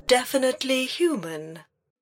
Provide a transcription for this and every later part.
definitely human.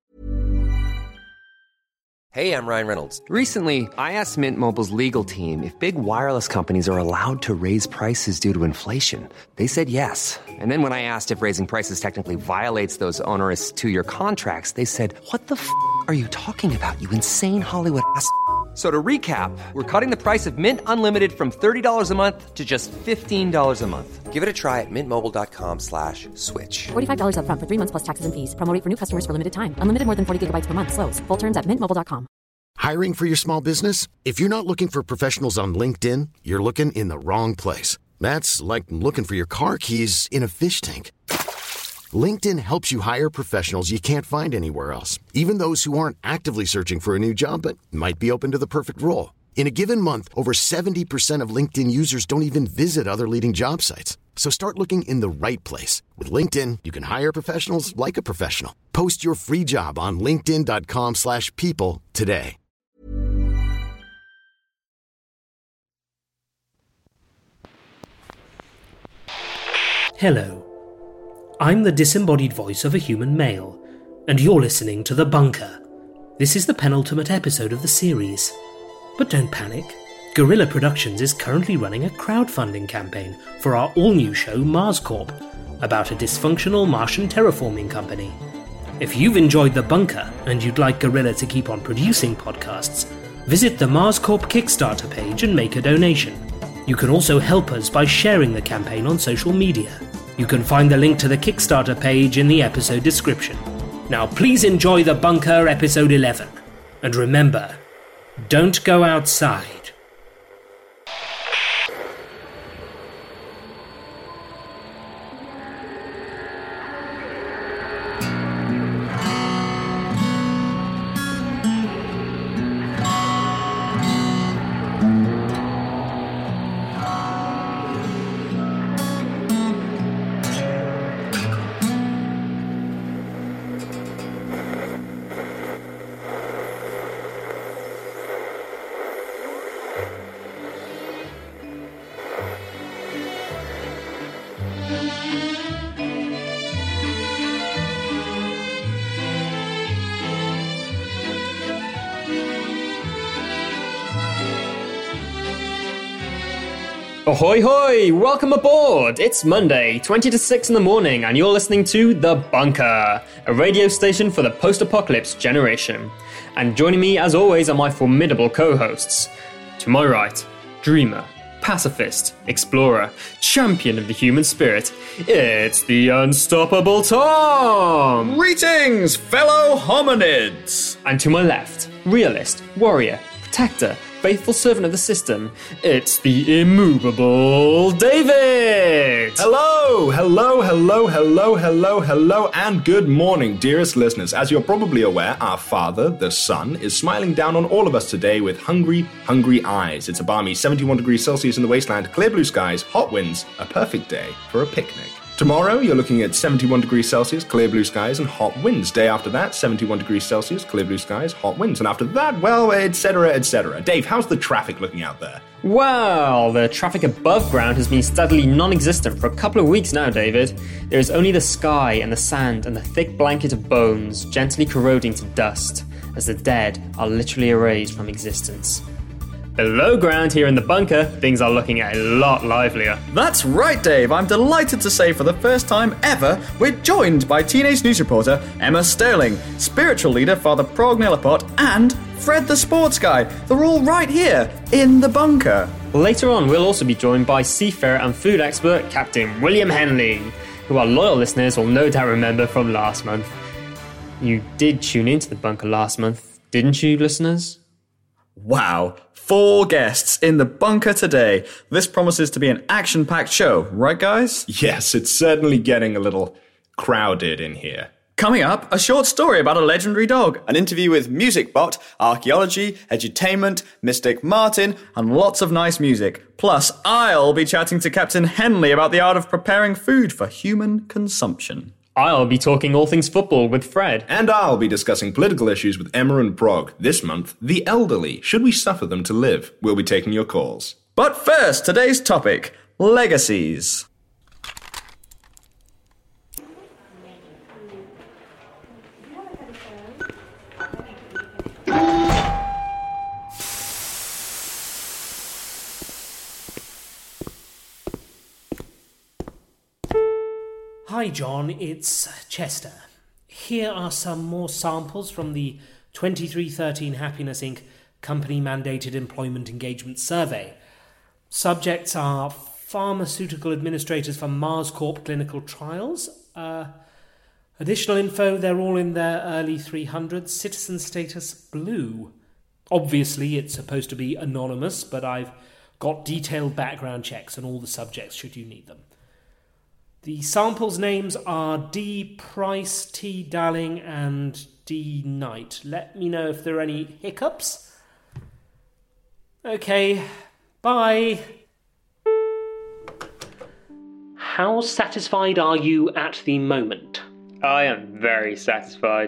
Hey, I'm Ryan Reynolds. Recently, I asked Mint Mobile's legal team if big wireless companies are allowed to raise prices due to inflation. They said yes. And then when I asked if raising prices technically violates those onerous 2-year contracts, they said, "What the f*** are you talking about, you insane Hollywood ass?" So to recap, we're cutting the price of Mint Unlimited from $30 a month to just $15 a month. Give it a try at mintmobile.com/switch. $45 up front for 3 months plus taxes and fees. Promo rate for new customers for limited time. Unlimited more than 40 gigabytes per month. Slows full terms at mintmobile.com. Hiring for your small business? If you're not looking for professionals on LinkedIn, you're looking in the wrong place. That's like looking for your car keys in a fish tank. LinkedIn helps you hire professionals you can't find anywhere else, even those who aren't actively searching for a new job but might be open to the perfect role. In a given month, over 70% of LinkedIn users don't even visit other leading job sites. So start looking in the right place. With LinkedIn, you can hire professionals like a professional. Post your free job on linkedin.com/people today. Hello. I'm the disembodied voice of a human male, and you're listening to The Bunker. This is the penultimate episode of the series. But don't panic. Guerrilla Productions is currently running a crowdfunding campaign for our all-new show Mars Corp, about a dysfunctional Martian terraforming company. If you've enjoyed The Bunker and you'd like Guerrilla to keep on producing podcasts, visit the Mars Corp Kickstarter page and make a donation. You can also help us by sharing the campaign on social media. You can find the link to the Kickstarter page in the episode description. Now please enjoy The Bunker episode 11. And remember, don't go outside. Ahoy hoy! Welcome aboard! It's Monday, 20 to 6 in the morning, and you're listening to The Bunker, a radio station for the post-apocalypse generation. And joining me, as always, are my formidable co-hosts. To my right, dreamer, pacifist, explorer, champion of the human spirit, it's the unstoppable Tom! Greetings, fellow hominids! And to my left, realist, warrior, protector, faithful servant of the system, it's the immovable David! Hello, and good morning, dearest listeners. As you're probably aware, our father, the sun, is smiling down on all of us today with hungry, hungry eyes. It's a balmy 71 degrees Celsius in the wasteland, clear blue skies, hot winds, a perfect day for a picnic. Tomorrow, you're looking at 71 degrees Celsius, clear blue skies, and hot winds. Day after that, 71 degrees Celsius, clear blue skies, hot winds. And after that, well, etc., etc. Dave, how's the traffic looking out there? Well, the traffic above ground has been steadily non-existent for a couple of weeks now, David. There is only the sky and the sand and the thick blanket of bones gently corroding to dust, as the dead are literally erased from existence. Below ground here in the bunker, things are looking a lot livelier. That's right, Dave. I'm delighted to say for the first time ever, we're joined by teenage news reporter Emma Sterling, spiritual leader Father Prog Nilapot, and Fred the sports guy. They're all right here in the bunker. Later on, we'll also be joined by seafarer and food expert Captain William Henley, who our loyal listeners will no doubt remember from last month. You did tune into the bunker last month, didn't you, listeners? Wow. 4 guests in the bunker today. This promises to be an action-packed show, right guys? Yes, it's certainly getting a little crowded in here. Coming up, a short story about a legendary dog. An interview with Music Bot, archaeology, edutainment, Mystic Martin, and lots of nice music. Plus, I'll be chatting to Captain Henley about the art of preparing food for human consumption. I'll be talking all things football with Fred. And I'll be discussing political issues with Emma and Prog. This month, the elderly. Should we suffer them to live? We'll be taking your calls. But first, today's topic, legacies. Hi, John. It's Chester. Here are some more samples from the 2313 Happiness Inc. Company-mandated employment engagement survey. Subjects are pharmaceutical administrators for Mars Corp clinical trials. Additional info, they're all in their early 300s. Citizen status blue. Obviously, it's supposed to be anonymous, but I've got detailed background checks on all the subjects should you need them. The samples' names are D. Price, T. Dowling, and D. Knight. Let me know if there are any hiccups. Okay, bye. How satisfied are you at the moment? I am very satisfied.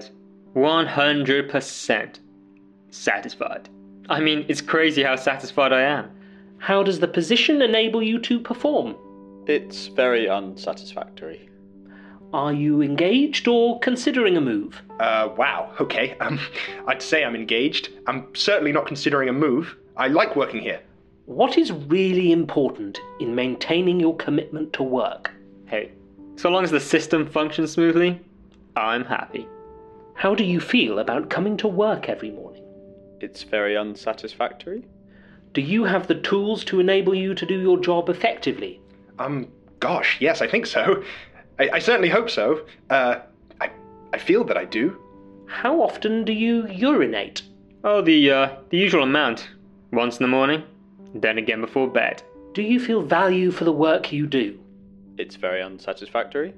100% satisfied. I mean, it's crazy how satisfied I am. How does the position enable you to perform? It's very unsatisfactory. Are you engaged or considering a move? Wow, okay. I'd say I'm engaged. I'm certainly not considering a move. I like working here. What is really important in maintaining your commitment to work? Hey, so long as the system functions smoothly, I'm happy. How do you feel about coming to work every morning? It's very unsatisfactory. Do you have the tools to enable you to do your job effectively? Gosh, yes, I think so. I certainly hope so. I feel that I do. How often do you urinate? Oh, the usual amount. Once in the morning, then again before bed. Do you feel value for the work you do? It's very unsatisfactory.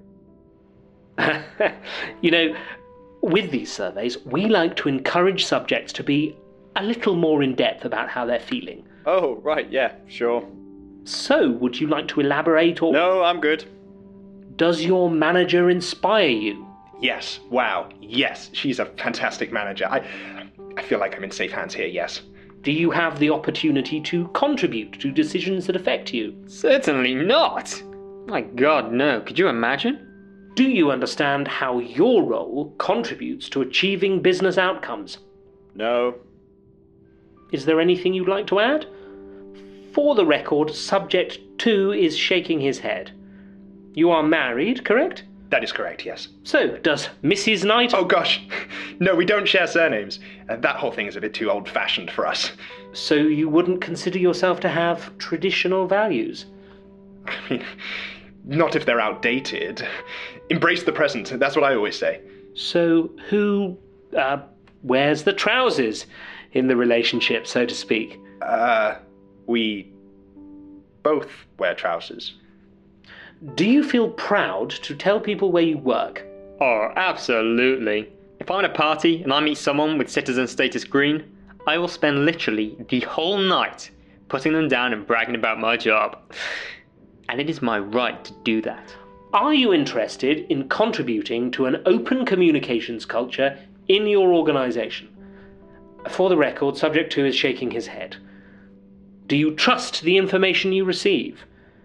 You know, with these surveys, we like to encourage subjects to be a little more in-depth about how they're feeling. Oh, right, yeah, sure. So, would you like to elaborate or... No, I'm good. Does your manager inspire you? Yes, wow, yes, she's a fantastic manager. I feel like I'm in safe hands here, yes. Do you have the opportunity to contribute to decisions that affect you? Certainly not! My God, no. Could you imagine? Do you understand how your role contributes to achieving business outcomes? No. Is there anything you'd like to add? For the record, subject 2 is shaking his head. You are married, correct? That is correct, yes. So, does Mrs. Knight... Oh gosh, no, we don't share surnames. That whole thing is a bit too old-fashioned for us. So you wouldn't consider yourself to have traditional values? I mean, not if they're outdated. Embrace the present, that's what I always say. So who, wears the trousers in the relationship, so to speak? We both wear trousers. Do you feel proud to tell people where you work? Oh, absolutely. If I'm at a party and I meet someone with citizen status green, I will spend literally the whole night putting them down and bragging about my job. And it is my right to do that. Are you interested in contributing to an open communications culture in your organisation? For the record, subject 2 is shaking his head. Do you trust the information you receive?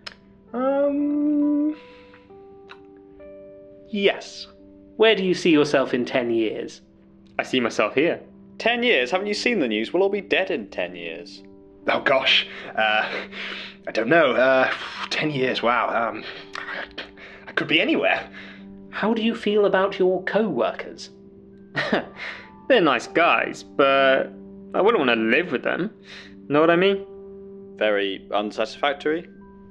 Yes. Where do you see yourself in 10 years? I see myself here. 10 years? Haven't you seen the news? We'll all be dead in 10 years. Oh gosh, I don't know, 10 years, wow, I could be anywhere. How do you feel about your co-workers? They're nice guys, but I wouldn't want to live with them. Know what I mean? Very unsatisfactory?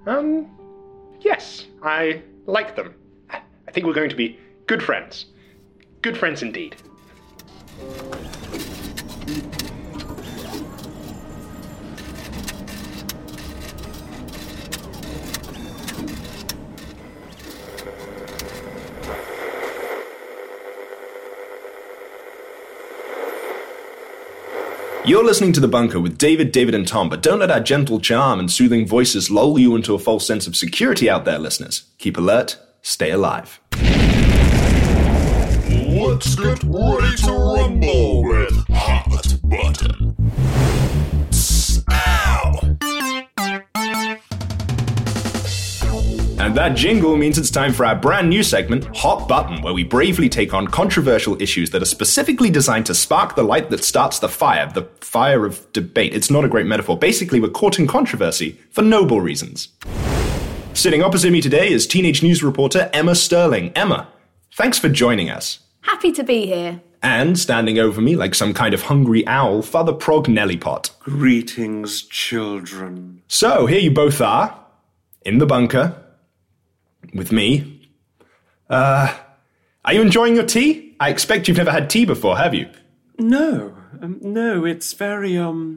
Yes, I like them. I think we're going to be good friends. Good friends indeed. You're listening to The Bunker with David, and Tom, but don't let our gentle charm and soothing voices lull you into a false sense of security out there, listeners. Keep alert, stay alive. Let's get ready to rumble with Hot Button. Ow! And that jingle means it's time for our brand new segment, Hot Button, where we bravely take on controversial issues that are specifically designed to spark the light that starts the fire of debate. It's not a great metaphor. Basically, we're courting controversy for noble reasons. Sitting opposite me today is teenage news reporter Emma Sterling. Emma, thanks for joining us. Happy to be here. And standing over me like some kind of hungry owl, Father Prog Nellypot. Greetings, children. So, here you both are, in the bunker, with me. Are you enjoying your tea? I expect you've never had tea before, have you? No, it's very,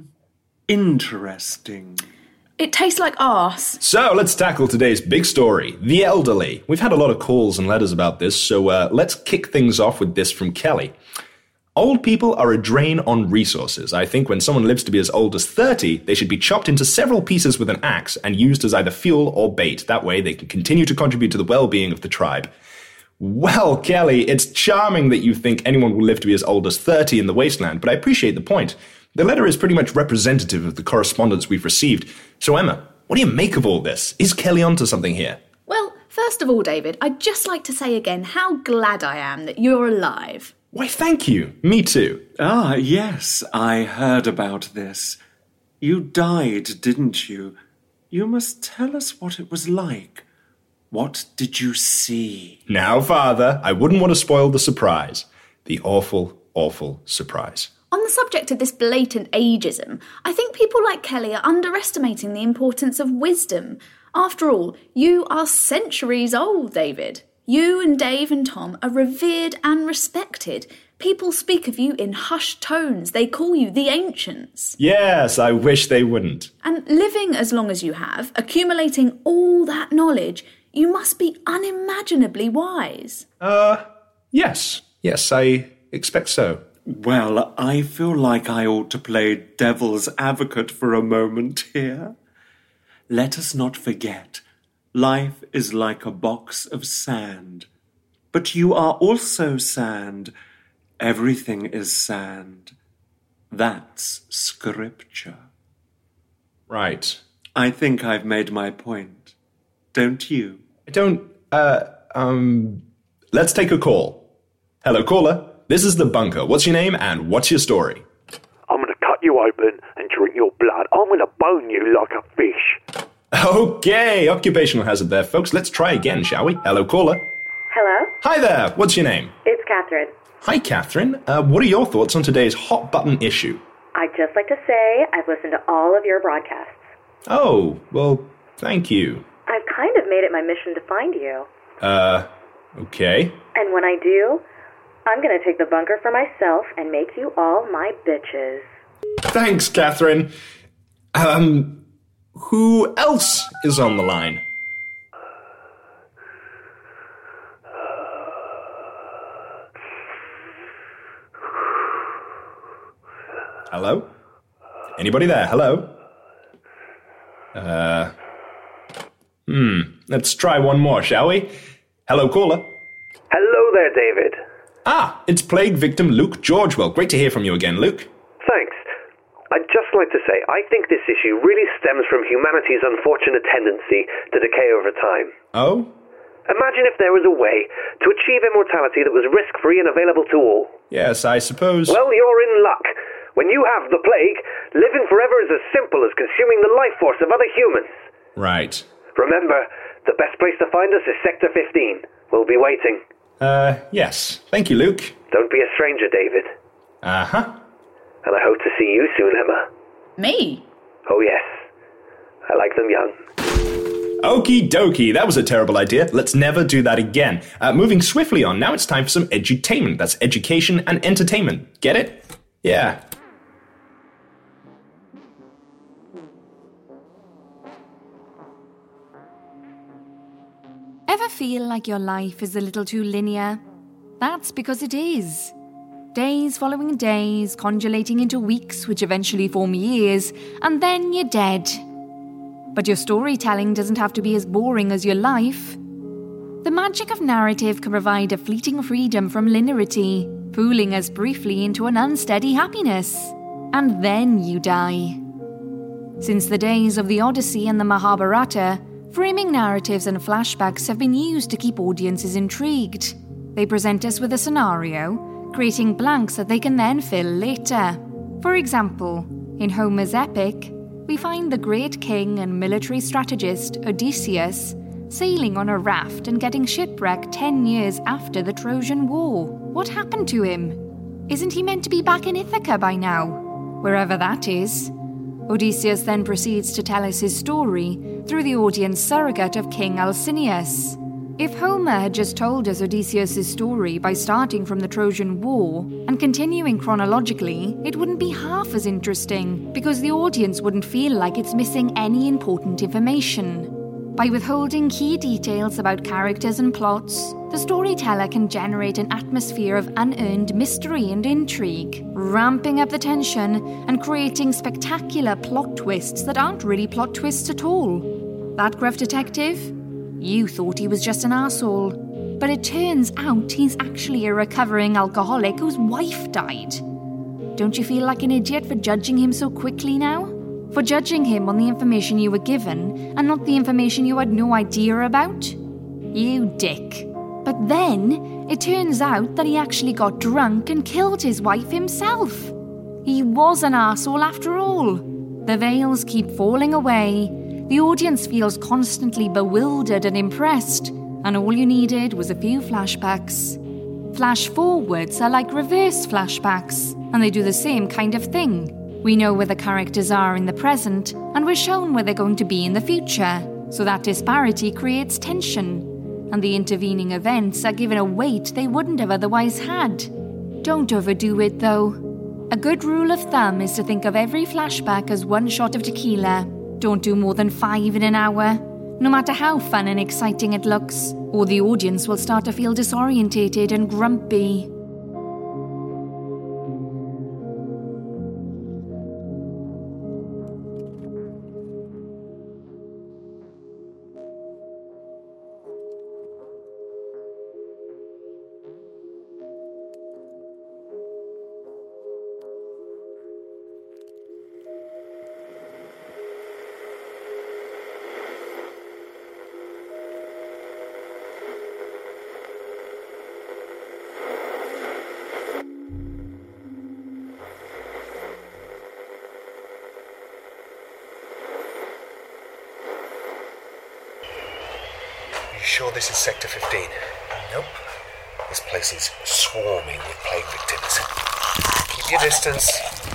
interesting. It tastes like arse. So, let's tackle today's big story, the elderly. We've had a lot of calls and letters about this, so let's kick things off with this from Kelly. Old people are a drain on resources. I think when someone lives to be as old as 30, they should be chopped into several pieces with an axe and used as either fuel or bait. That way they can continue to contribute to the well-being of the tribe. Well, Kelly, it's charming that you think anyone will live to be as old as 30 in the wasteland, but I appreciate the point. The letter is pretty much representative of the correspondence we've received. So, Emma, what do you make of all this? Is Kelly onto something here? Well, first of all, David, I'd just like to say again how glad I am that you're alive. Why, thank you. Me too. Ah, yes, I heard about this. You died, didn't you? You must tell us what it was like. What did you see? Now, Father, I wouldn't want to spoil the surprise. The awful, awful surprise. On the subject of this blatant ageism, I think people like Kelly are underestimating the importance of wisdom. After all, you are centuries old, David. You and Dave and Tom are revered and respected. People speak of you in hushed tones. They call you the ancients. Yes, I wish they wouldn't. And living as long as you have, accumulating all that knowledge, you must be unimaginably wise. Yes, I expect so. Well, I feel like I ought to play devil's advocate for a moment here. Let us not forget, life is like a box of sand. But you are also sand. Everything is sand. That's scripture. Right. I think I've made my point. Don't you? I don't, let's take a call. Hello, caller. This is The Bunker. What's your name and what's your story? I'm going to cut you open and drink your blood. I'm going to bone you like a fish. Okay, occupational hazard there, folks. Let's try again, shall we? Hello, caller. Hello? Hi there. What's your name? It's Catherine. Hi, Catherine. What are your thoughts on today's hot button issue? I'd just like to say I've listened to all of your broadcasts. Oh, well, thank you. I've kind of made it my mission to find you. Okay. And when I do, I'm going to take the bunker for myself and make you all my bitches. Thanks, Catherine. Who else is on the line? Hello? Anybody there? Hello? Let's try one more, shall we? Hello, caller. Hello there, David. Ah, it's plague victim Luke Georgewell. Great to hear from you again, Luke. Thanks. I'd just like to say, I think this issue really stems from humanity's unfortunate tendency to decay over time. Oh? Imagine if there was a way to achieve immortality that was risk-free and available to all. Yes, I suppose. Well, you're in luck. When you have the plague, living forever is as simple as consuming the life force of other humans. Right. Remember, the best place to find us is Sector 15. We'll be waiting. Yes. Thank you, Luke. Don't be a stranger, David. Uh-huh. And I hope to see you soon, Emma. Me? Oh, yes. I like them young. Okie dokie, that was a terrible idea. Let's never do that again. Moving swiftly on, now it's time for some edutainment. That's education and entertainment. Get it? Yeah. Ever feel like your life is a little too linear? That's because it is. Days following days, congealating into weeks, which eventually form years, and then you're dead. But your storytelling doesn't have to be as boring as your life. The magic of narrative can provide a fleeting freedom from linearity, fooling us briefly into an unsteady happiness. And then you die. Since the days of the Odyssey and the Mahabharata, framing narratives and flashbacks have been used to keep audiences intrigued. They present us with a scenario, creating blanks that they can then fill later. For example, in Homer's epic, we find the great king and military strategist, Odysseus, sailing on a raft and getting shipwrecked 10 years after the Trojan War. What happened to him? Isn't he meant to be back in Ithaca by now? Wherever that is. Odysseus then proceeds to tell us his story through the audience surrogate of King Alcinous. If Homer had just told us Odysseus' story by starting from the Trojan War and continuing chronologically, it wouldn't be half as interesting because the audience wouldn't feel like it's missing any important information. By withholding key details about characters and plots, the storyteller can generate an atmosphere of unearned mystery and intrigue, ramping up the tension and creating spectacular plot twists that aren't really plot twists at all. That gruff detective? You thought he was just an arsehole, but it turns out he's actually a recovering alcoholic whose wife died. Don't you feel like an idiot for judging him so quickly now? For judging him on the information you were given and not the information you had no idea about? You dick. But then, it turns out that he actually got drunk and killed his wife himself. He was an arsehole after all. The veils keep falling away. The audience feels constantly bewildered and impressed, and all you needed was a few flashbacks. Flash forwards are like reverse flashbacks, and they do the same kind of thing. We know where the characters are in the present, and we're shown where they're going to be in the future, so that disparity creates tension, and the intervening events are given a weight they wouldn't have otherwise had. Don't overdo it, though. A good rule of thumb is to think of every flashback as one shot of tequila. Don't do more than 5 in an hour, no matter how fun and exciting it looks, or the audience will start to feel disorientated and grumpy. Sure this is Sector 15? Nope. This place is swarming with plague victims. Keep your distance.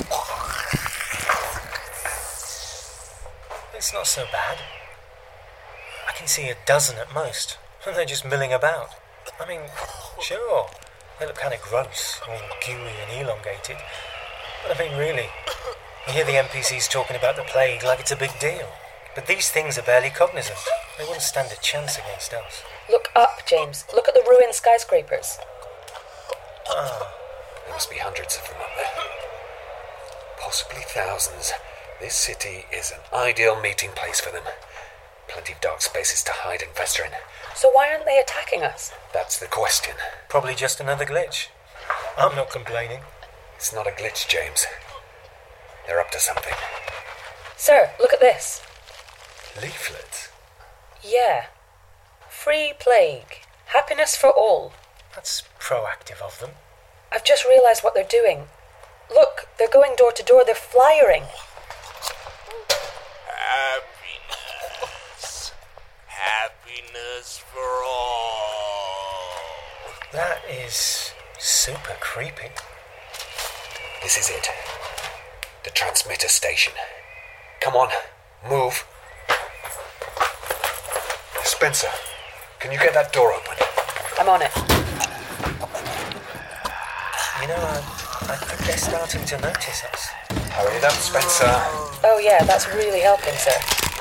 It's not so bad. I can see a dozen at most, and they're just milling about. I mean, sure, they look kind of gross, all gooey and elongated. But I mean, really, you hear the NPCs talking about the plague like it's a big deal. But these things are barely cognizant. They wouldn't stand a chance against us. Look up, James. Look at the ruined skyscrapers. Ah, there must be hundreds of them up there. Possibly thousands. This city is an ideal meeting place for them. Plenty of dark spaces to hide and fester in. So why aren't they attacking us? That's the question. Probably just another glitch. I'm not complaining. It's not a glitch, James. They're up to something. Sir, look at this. Leaflets? Yeah. Free plague. Happiness for all. That's proactive of them. I've just realised what they're doing. Look, they're going door to door. They're flyering. Happiness. Happiness for all. That is super creepy. This is it. The transmitter station. Come on, move. Spencer, can you get that door open? I'm on it. You know, I think they're starting to notice us. Hurry it up, Spencer. Oh yeah, that's really helping, sir.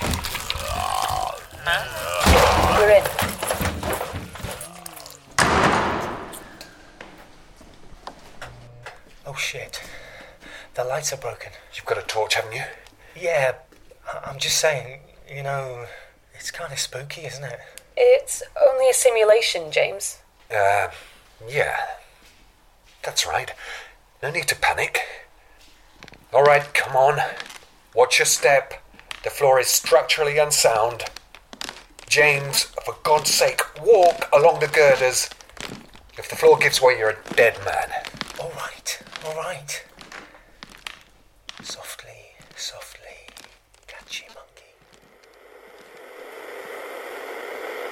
We're in. Oh shit. The lights are broken. You've got a torch, haven't you? Yeah, I'm just saying, you know, it's kind of spooky, isn't it? It's only a simulation, James. Yeah. That's right. No need to panic. All right, come on. Watch your step. The floor is structurally unsound. James, for God's sake, walk along the girders. If the floor gives way, you're a dead man. All right, all right. Softly, softly, catchy monkey.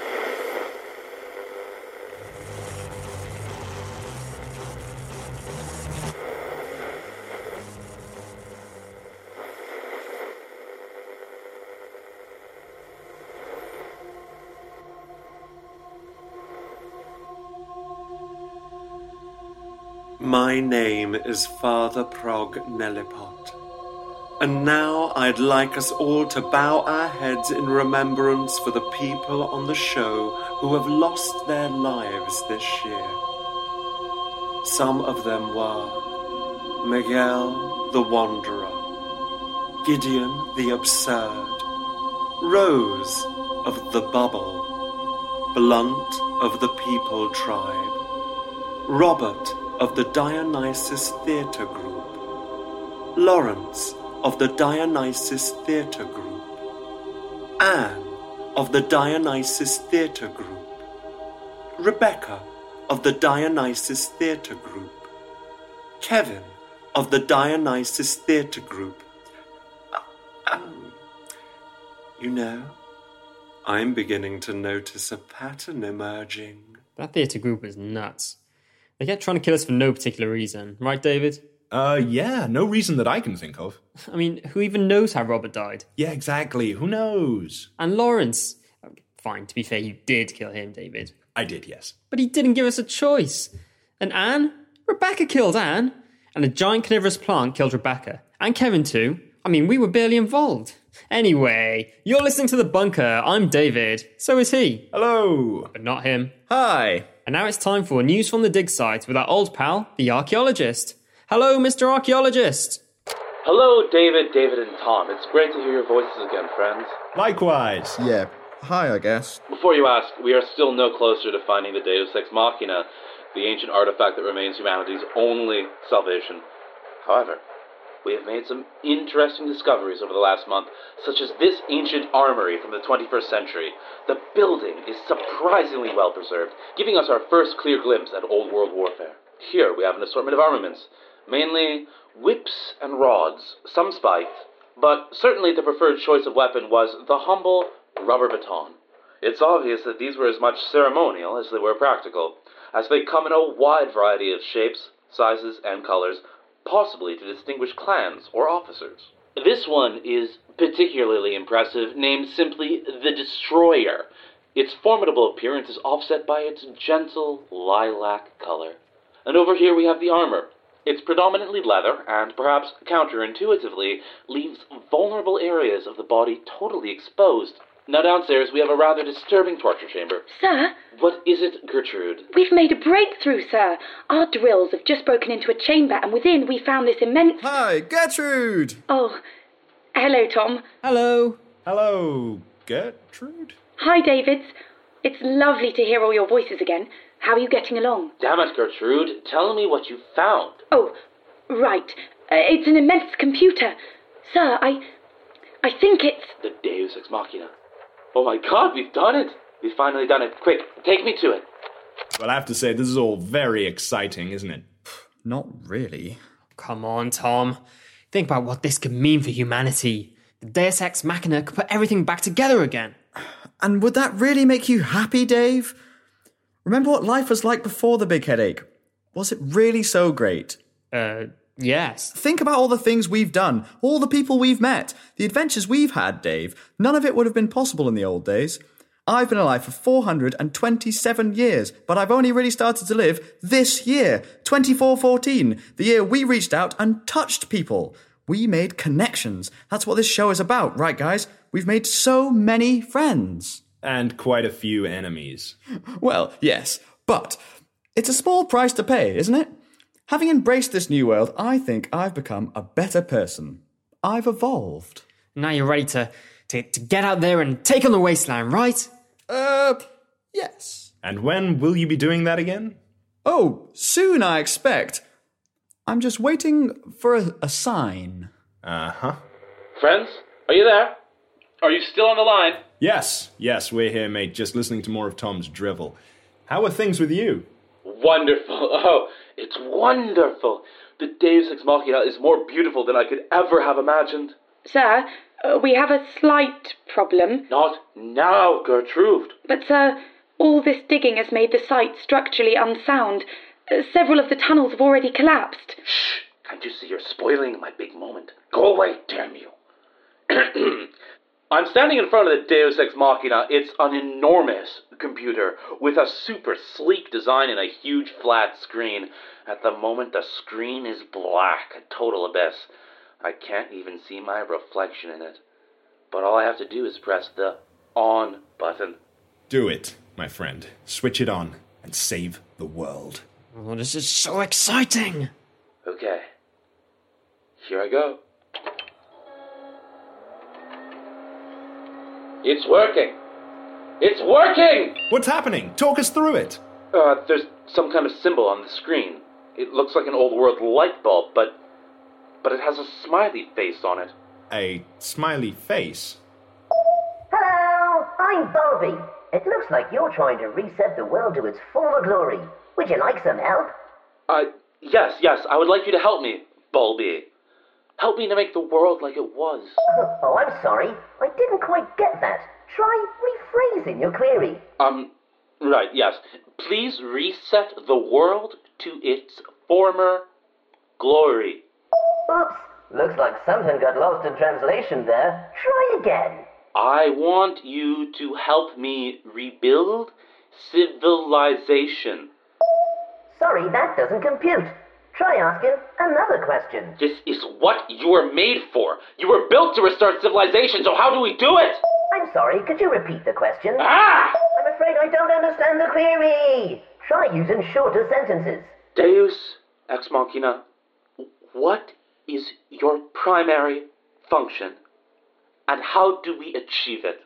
My name is Father Prog Nelipot, and now I'd like us all to bow our heads in remembrance for the people on the show who have lost their lives this year. Some of them were Miguel the Wanderer, Gideon the Absurd, Rose of the Bubble, Blunt of the People Tribe, Robert of the Dionysus Theatre Group, Lawrence of the Dionysus Theatre Group, Anne of the Dionysus Theatre Group, Rebecca of the Dionysus Theatre Group, Kevin of the Dionysus Theatre Group. You know, I'm beginning to notice a pattern emerging. That theatre group is nuts. They kept trying to kill us for no particular reason. Right, David? Yeah, no reason that I can think of. I mean, who even knows how Robert died? Yeah, exactly. Who knows? And Lawrence. Fine, to be fair, you did kill him, David. I did, yes. But he didn't give us a choice. And Anne? Rebecca killed Anne. And a giant carnivorous plant killed Rebecca. And Kevin too. I mean, we were barely involved. Anyway, you're listening to The Bunker. I'm David. So is he. Hello. But not him. Hi. And now it's time for news from the dig site with our old pal, the archaeologist. Hello, Mr. Archaeologist. Hello, David, and Tom. It's great to hear your voices again, friends. Likewise. Yeah. Hi, I guess. Before you ask, we are still no closer to finding the Deus Ex Machina, the ancient artifact that remains humanity's only salvation. However, we have made some interesting discoveries over the last month, such as this ancient armory from the 21st century. The building is surprisingly well preserved, giving us our first clear glimpse at old world warfare. Here we have an assortment of armaments, mainly whips and rods, some spiked, but certainly the preferred choice of weapon was the humble rubber baton. It's obvious that these were as much ceremonial as they were practical, as they come in a wide variety of shapes, sizes, and colors, possibly to distinguish clans or officers. This one is particularly impressive, named simply the Destroyer. Its formidable appearance is offset by its gentle lilac color. And over here we have the armor. It's predominantly leather, and perhaps counterintuitively, leaves vulnerable areas of the body totally exposed. Now downstairs we have a rather disturbing torture chamber. Sir? What is it, Gertrude? We've made a breakthrough, sir. Our drills have just broken into a chamber, and within we found this immense... Hi, Gertrude! Oh, hello, Tom. Hello. Hello, Gertrude? Hi, David. It's lovely to hear all your voices again. How are you getting along? Damn it, Gertrude. Tell me what you found. Oh, right. It's an immense computer. Sir, I think it's... The Deus Ex Machina. Oh my god, we've done it! We've finally done it. Quick, take me to it. Well, I have to say, this is all very exciting, isn't it? Not really. Come on, Tom. Think about what this could mean for humanity. The Deus Ex Machina could put everything back together again. And would that really make you happy, Dave? Remember what life was like before the big headache? Was it really so great? Yes. Think about all the things we've done, all the people we've met, the adventures we've had, Dave. None of it would have been possible in the old days. I've been alive for 427 years, but I've only really started to live this year, 2414, the year we reached out and touched people. We made connections. That's what this show is about, right, guys? We've made so many friends. And quite a few enemies. Well, yes, but it's a small price to pay, isn't it? Having embraced this new world, I think I've become a better person. I've evolved. Now you're ready to get out there and take on the wasteland, right? Yes. And when will you be doing that again? Oh, soon, I expect. I'm just waiting for a sign. Uh-huh. Friends, are you there? Are you still on the line? Yes, we're here, mate, just listening to more of Tom's drivel. How are things with you? Wonderful. Oh, it's wonderful. The Deus Ex Machina is more beautiful than I could ever have imagined. Sir, we have a slight problem. Not now, Gertrude. But, sir, all this digging has made the site structurally unsound. Several of the tunnels have already collapsed. Shh! Can't you see you're spoiling my big moment? Go away, damn you. I'm standing in front of the Deus Ex Machina. It's an enormous computer with a super sleek design and a huge flat screen. At the moment, the screen is black, a total abyss. I can't even see my reflection in it. But all I have to do is press the on button. Do it, my friend. Switch it on and save the world. Oh, this is so exciting! Okay. Here I go. It's working! It's working! What's happening? Talk us through it. There's some kind of symbol on the screen. It looks like an old world light bulb, but it has a smiley face on it. A smiley face? Hello, I'm Bobby. It looks like you're trying to reset the world to its former glory. Would you like some help? Yes, I would like you to help me, Bulby. Help me to make the world like it was. Oh, I'm sorry. I didn't quite get that. Try rephrasing your query. Right, yes. Please reset the world to its former glory. Oops. Looks like something got lost in translation there. Try again. I want you to help me rebuild civilization. Sorry, that doesn't compute. Try asking another question. This is what you were made for. You were built to restart civilization, so how do we do it? I'm sorry, could you repeat the question? Ah! I'm afraid I don't understand the query. Try using shorter sentences. Deus Ex Machina, what is your primary function, and how do we achieve it?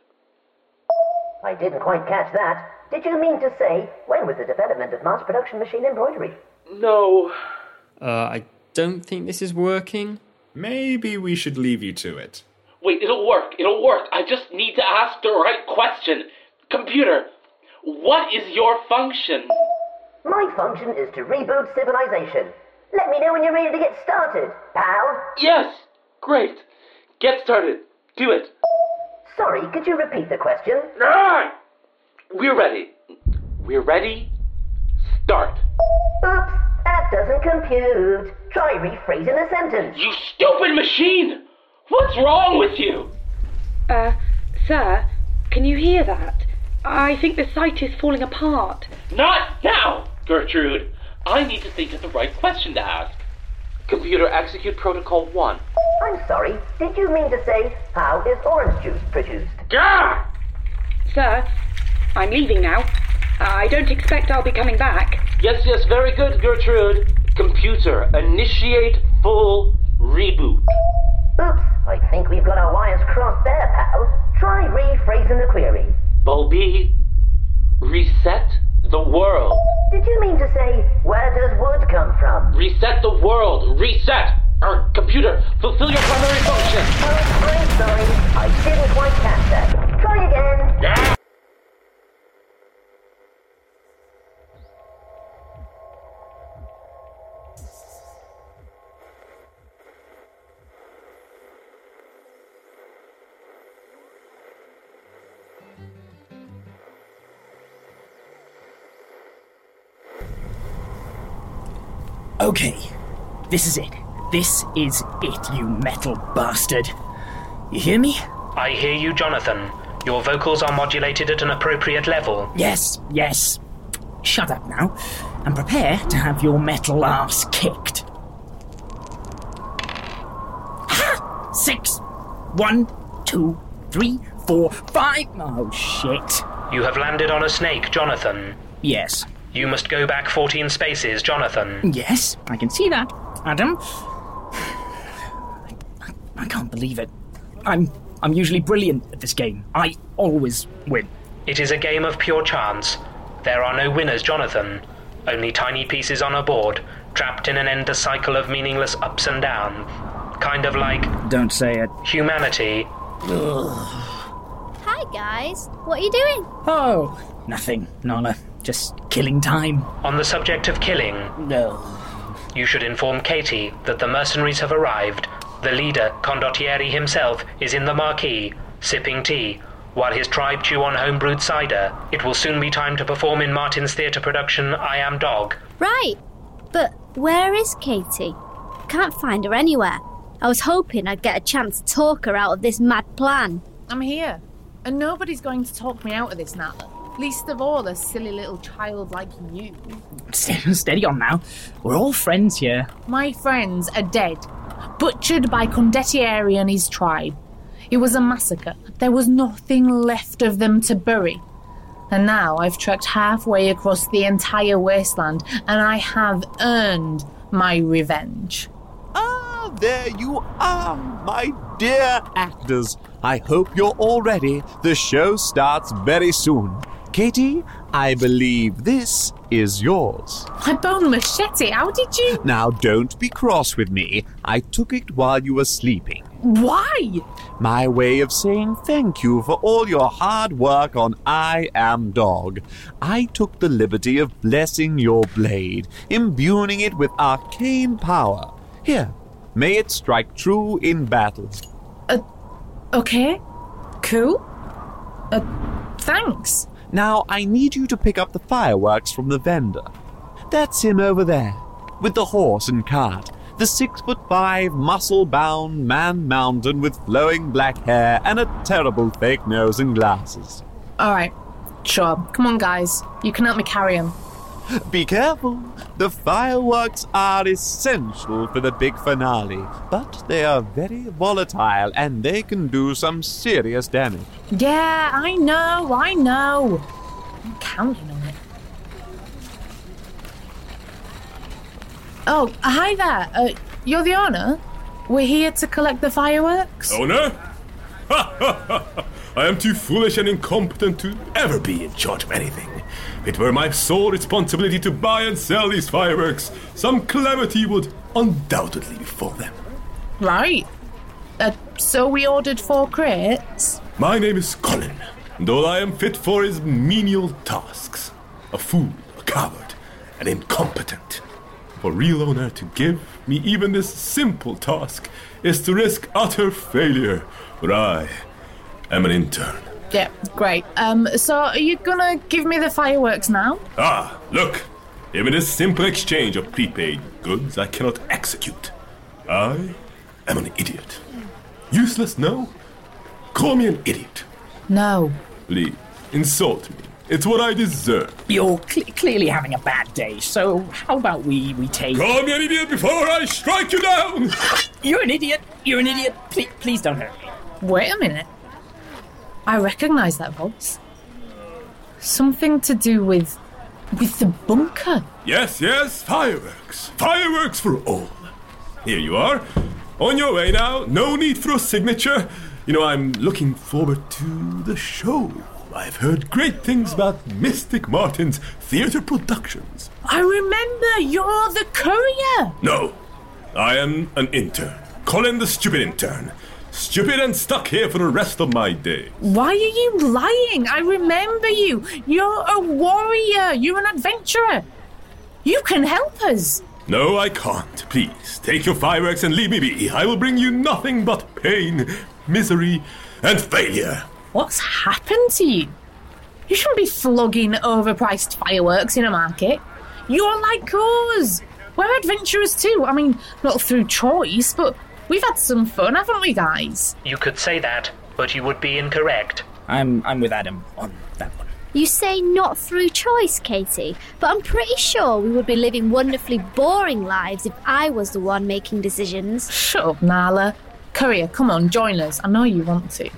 I didn't quite catch that. Did you mean to say, when was the development of mass production machine embroidery? No. I don't think this is working. Maybe we should leave you to it. Wait, it'll work. I just need to ask the right question. Computer, what is your function? My function is to reboot civilization. Let me know when you're ready to get started, pal. Yes, great. Get started. Do it. Sorry, could you repeat the question? We're ready. We're ready. Start. Oops, that doesn't compute. Try rephrasing the sentence. You stupid machine! What's wrong with you? Sir, can you hear that? I think the site is falling apart. Not now, Gertrude. I need to think of the right question to ask. Computer, execute Protocol 1. I'm sorry, did you mean to say, how is orange juice produced? Gah! Sir, I'm leaving now. I don't expect I'll be coming back. Yes, very good, Gertrude. Computer, initiate full reboot. Oops, I think we've got our wires crossed there, pal. Try rephrasing the query. Bulby, reset the world. Did you mean to say, where does wood come from? Reset the world. Reset. Computer, fulfill your primary function. Oh, I'm sorry. I didn't quite catch that. Try again. Yeah. Okay, this is it. This is it, you metal bastard. You hear me? I hear you, Jonathan. Your vocals are modulated at an appropriate level. Yes. Shut up now, and prepare to have your metal ass kicked. Ha! 6, 1, 2, 3, 4, 5. Oh, shit. You have landed on a snake, Jonathan. Yes. You must go back 14 spaces, Jonathan. Yes, I can see that, Adam. I can't believe it. I'm usually brilliant at this game. I always win. It is a game of pure chance. There are no winners, Jonathan. Only tiny pieces on a board, trapped in an endless cycle of meaningless ups and downs. Kind of like... Don't say it. Humanity. Hi, guys. What are you doing? Oh, nothing, Nala. Just killing time. On the subject of killing... No. You should inform Katie that the mercenaries have arrived. The leader, Condottieri himself, is in the marquee, sipping tea, while his tribe chew on homebrewed cider. It will soon be time to perform in Martin's theatre production, I Am Dog. Right. But where is Katie? Can't find her anywhere. I was hoping I'd get a chance to talk her out of this mad plan. I'm here. And nobody's going to talk me out of this, Nala. Least of all a silly little child like you. Steady on now. We're all friends here. My friends are dead. Butchered by Condottieri and his tribe. It was a massacre. There was nothing left of them to bury. And now I've trekked halfway across the entire wasteland, and I have earned my revenge. Ah, there you are, my dear actors. I hope you're all ready. The show starts very soon. Katie, I believe this is yours. My bone machete, how did you... Now, don't be cross with me. I took it while you were sleeping. Why? My way of saying thank you for all your hard work on I Am Dog. I took the liberty of blessing your blade, imbuing it with arcane power. Here, may it strike true in battle. Okay. Cool. Thanks. Now, I need you to pick up the fireworks from the vendor. That's him over there, with the horse and cart. The 6'5" muscle-bound man-mountain with flowing black hair and a terrible fake nose and glasses. All right, sure. Come on, guys. You can help me carry him. Be careful. The fireworks are essential for the big finale, but they are very volatile and they can do some serious damage. Yeah, I know. I'm counting on it. Oh, hi there. You're the owner? We're here to collect the fireworks. Owner? I am too foolish and incompetent to ever be in charge of anything. If it were my sole responsibility to buy and sell these fireworks, some calamity would undoubtedly befall them. Right. So we ordered 4 crates? My name is Colin, and all I am fit for is menial tasks. A fool, a coward, an incompetent. For a real owner to give me even this simple task is to risk utter failure, for I am an intern. Yeah, great. So are you gonna give me the fireworks now? Ah, look! Even this simple exchange of prepaid goods I cannot execute. I am an idiot. Useless, no? Call me an idiot. No. Please, insult me. It's what I deserve. You're clearly having a bad day, so how about we take... Call me an idiot before I strike you down! You're an idiot! Please don't hurt me. Wait a minute. I recognise that voice. Something to do with the bunker. Yes, fireworks. Fireworks for all. Here you are. On your way now. No need for a signature. You know, I'm looking forward to the show. I've heard great things about Mystic Martin's theatre productions. I remember, you're the courier. No, I am an intern. Colin the stupid intern. Stupid and stuck here for the rest of my days. Why are you lying? I remember you. You're a warrior. You're an adventurer. You can help us. No, I can't. Please, take your fireworks and leave me be. I will bring you nothing but pain, misery, and failure. What's happened to you? You shouldn't be flogging overpriced fireworks in a market. You're like us. We're adventurers too. I mean, not through choice, but we've had some fun, haven't we, guys? You could say that, but you would be incorrect. I'm with Adam on that one. You say not through choice, Katie, but I'm pretty sure we would be living wonderfully boring lives if I was the one making decisions. Shut up, Nala. Courier, come on, join us. I know you want to.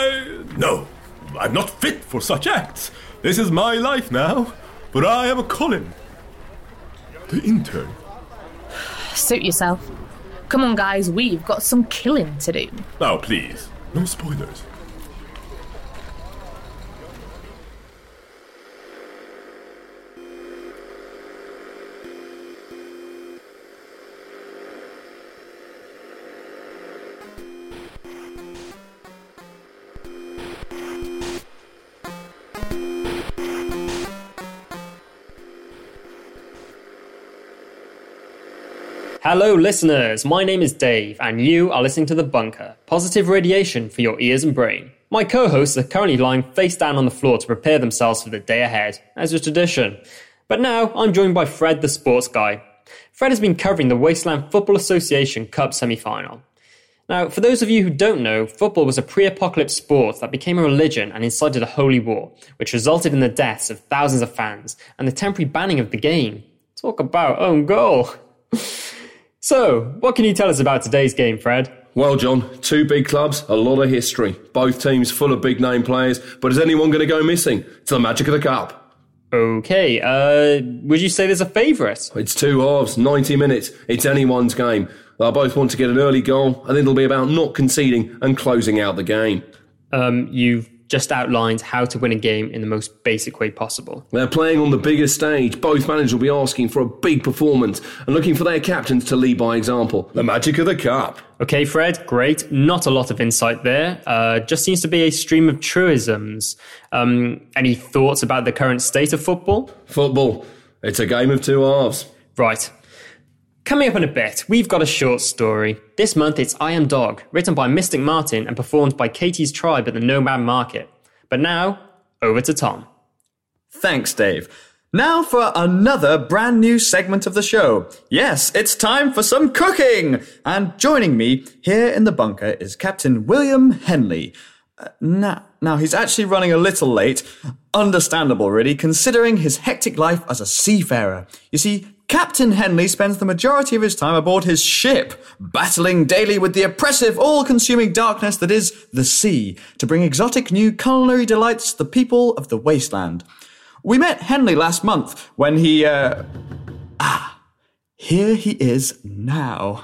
No, I'm not fit for such acts. This is my life now, but I am a Colin. The intern. Suit yourself. Come on, guys, we've got some killing to do. Now, please, no spoilers. Hello, listeners. My name is Dave, and you are listening to The Bunker, positive radiation for your ears and brain. My co-hosts are currently lying face down on the floor to prepare themselves for the day ahead, as is tradition. But now, I'm joined by Fred, the sports guy. Fred has been covering the Wasteland Football Association Cup semi-final. Now, for those of you who don't know, football was a pre-apocalypse sport that became a religion and incited a holy war, which resulted in the deaths of thousands of fans and the temporary banning of the game. Talk about own goal. So, what can you tell us about today's game, Fred? Well, John, two big clubs, a lot of history. Both teams full of big-name players, but is anyone going to go missing? It's the magic of the cup. Okay, would you say there's a favourite? It's two halves, 90 minutes. It's anyone's game. They'll both want to get an early goal, and it'll be about not conceding and closing out the game. You've just outlined how to win a game in the most basic way possible. They're playing on the biggest stage. Both managers will be asking for a big performance and looking for their captains to lead by example. The magic of the cup. Okay, Fred, great. Not a lot of insight there. Just seems to be a stream of truisms. Any thoughts about the current state of football? Football. It's a game of two halves. Right. Coming up in a bit, we've got a short story. This month it's I Am Dog, written by Mystic Martin and performed by Katie's Tribe at the Nomad Market. But now, over to Tom. Thanks, Dave. Now for another brand new segment of the show. Yes, it's time for some cooking! And joining me here in the bunker is Captain William Henley. Now, he's actually running a little late. Understandable, really, considering his hectic life as a seafarer. You see, Captain Henley spends the majority of his time aboard his ship, battling daily with the oppressive, all-consuming darkness that is the sea, to bring exotic new culinary delights to the people of the wasteland. We met Henley last month when he, here he is now.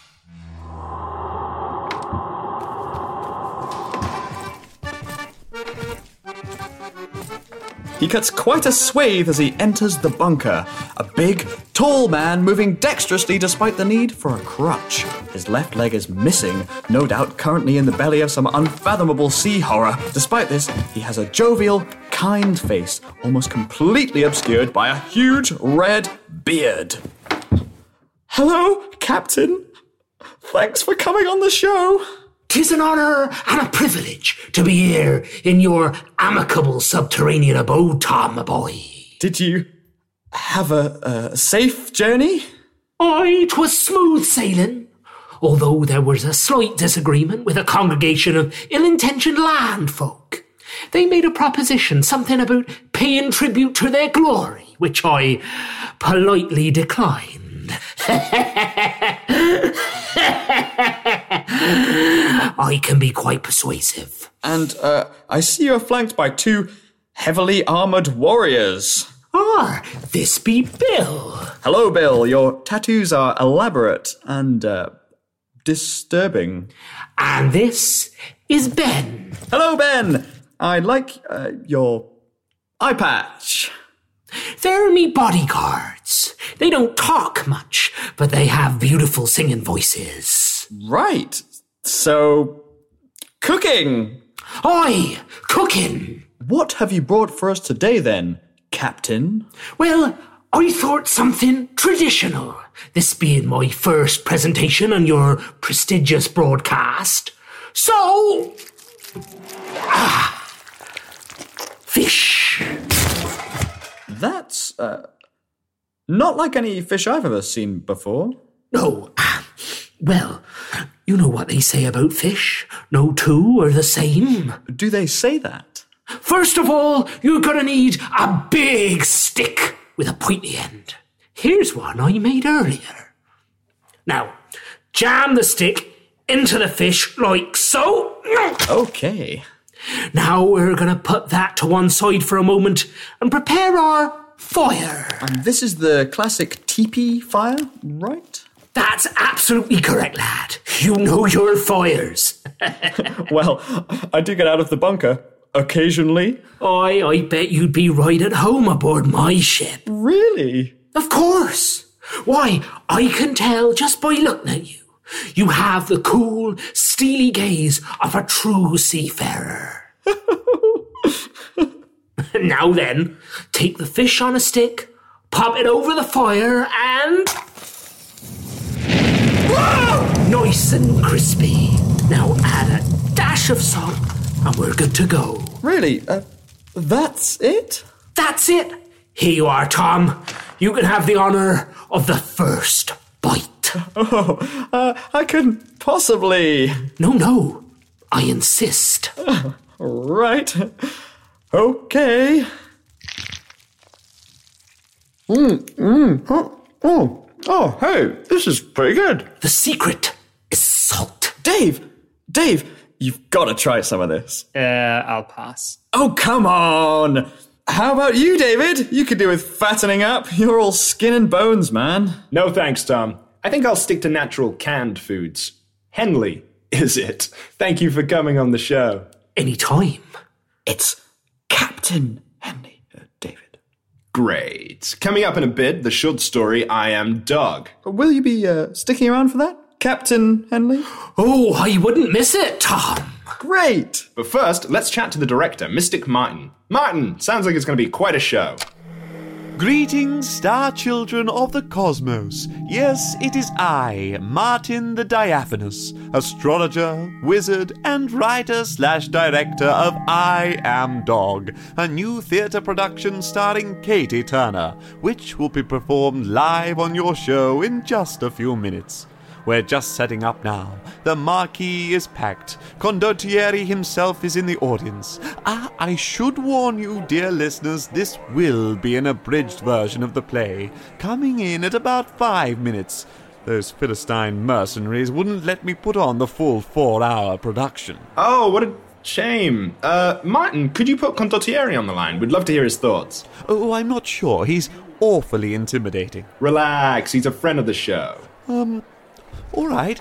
He cuts quite a swathe as he enters the bunker. A big, tall man moving dexterously despite the need for a crutch. His left leg is missing, no doubt currently in the belly of some unfathomable sea horror. Despite this, he has a jovial, kind face, almost completely obscured by a huge red beard. Hello, Captain. Thanks for coming on the show. 'Tis an honour and a privilege to be here in your amicable subterranean abode, Tom, my boy. Did you have a safe journey? Aye, 'twas smooth sailing, although there was a slight disagreement with a congregation of ill-intentioned land folk. They made a proposition, something about paying tribute to their glory, which I politely declined. I can be quite persuasive. And I see you are flanked by two heavily armoured warriors. This be Bill. Hello, Bill. Your tattoos are elaborate and disturbing. And this is Ben. Hello, Ben. I like your eye patch. They're me bodyguards. They don't talk much, but they have beautiful singing voices. Right. So, cooking. Aye, cooking. What have you brought for us today, then, Captain? Well, I thought something traditional. This being my first presentation on your prestigious broadcast. So, fish. That's, not like any fish I've ever seen before. No, well, you know what they say about fish. No two are the same. Do they say that? First of all, you're gonna need a big stick with a pointy end. Here's one I made earlier. Now, jam the stick into the fish like so. Okay. Now we're gonna put that to one side for a moment and prepare our fire. And this is the classic teepee fire, right? That's absolutely correct, lad. You know your fires. Well, I do get out of the bunker occasionally. I bet you'd be right at home aboard my ship. Really? Of course. Why, I can tell just by looking at you. You have the cool, steely gaze of a true seafarer. Now then, take the fish on a stick, pop it over the fire, and... Whoa! Nice and crispy. Now add a dash of salt, and we're good to go. Really? That's it? That's it. Here you are, Tom. You can have the honour of the first bite. I couldn't possibly. No. I insist. Right. Okay. Oh, hey, this is pretty good. The secret is salt. Dave, you've got to try some of this. I'll pass. Oh, come on. How about you, David? You could do with fattening up. You're all skin and bones, man. No thanks, Tom. I think I'll stick to natural canned foods. Henley is it. Thank you for coming on the show. Any time. It's Captain Henley, David. Great. Coming up in a bit, the short story, I Am Dog. Will you be sticking around for that, Captain Henley? Oh, I wouldn't miss it, Tom. Great. But first, let's chat to the director, Mystic Martin. Martin, sounds like it's going to be quite a show. Greetings, star children of the cosmos. Yes, it is I, Martin the Diaphanous, astrologer, wizard, and writer/director of I Am Dog, a new theatre production starring Katie Turner, which will be performed live on your show in just a few minutes. We're just setting up now. The marquee is packed. Condottieri himself is in the audience. I should warn you, dear listeners, this will be an abridged version of the play, coming in at about 5 minutes. Those Philistine mercenaries wouldn't let me put on the full 4-hour production. Oh, what a shame. Martin, could you put Condottieri on the line? We'd love to hear his thoughts. Oh, I'm not sure. He's awfully intimidating. Relax, he's a friend of the show. All right.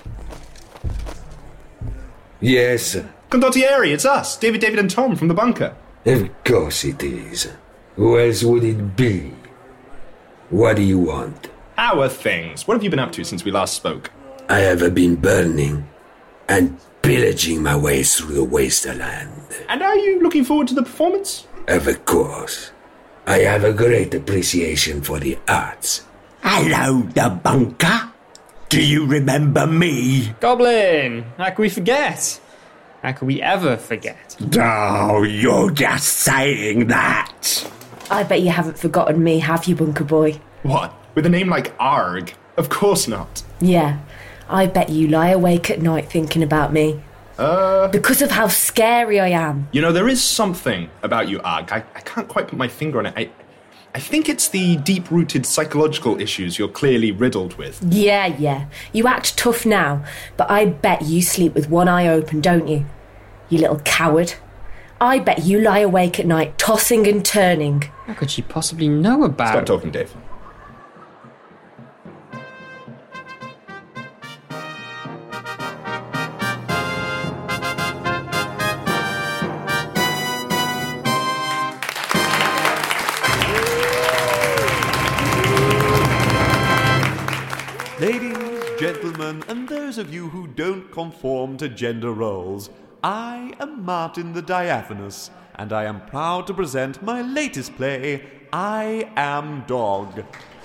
Yes. Condottieri, it's us, David, and Tom from the bunker. Of course it is. Who else would it be? What do you want? How are things? What have you been up to since we last spoke? I have been burning and pillaging my way through the wasteland. And are you looking forward to the performance? Of course. I have a great appreciation for the arts. Hello, the bunker. Do you remember me? Goblin! How can we forget? How can we ever forget? Oh, you're just saying that. I bet you haven't forgotten me, have you, Bunker Boy? What? With a name like Arg? Of course not. Yeah, I bet you lie awake at night thinking about me. Because of how scary I am. You know, there is something about you, Arg. I can't quite put my finger on it. I think it's the deep-rooted psychological issues you're clearly riddled with. Yeah. You act tough now, but I bet you sleep with one eye open, don't you? You little coward. I bet you lie awake at night, tossing and turning. How could she possibly know about... Stop talking, Dave. Ladies, gentlemen, and those of you who don't conform to gender roles, I am Martin the Diaphanous, and I am proud to present my latest play, I Am Dog.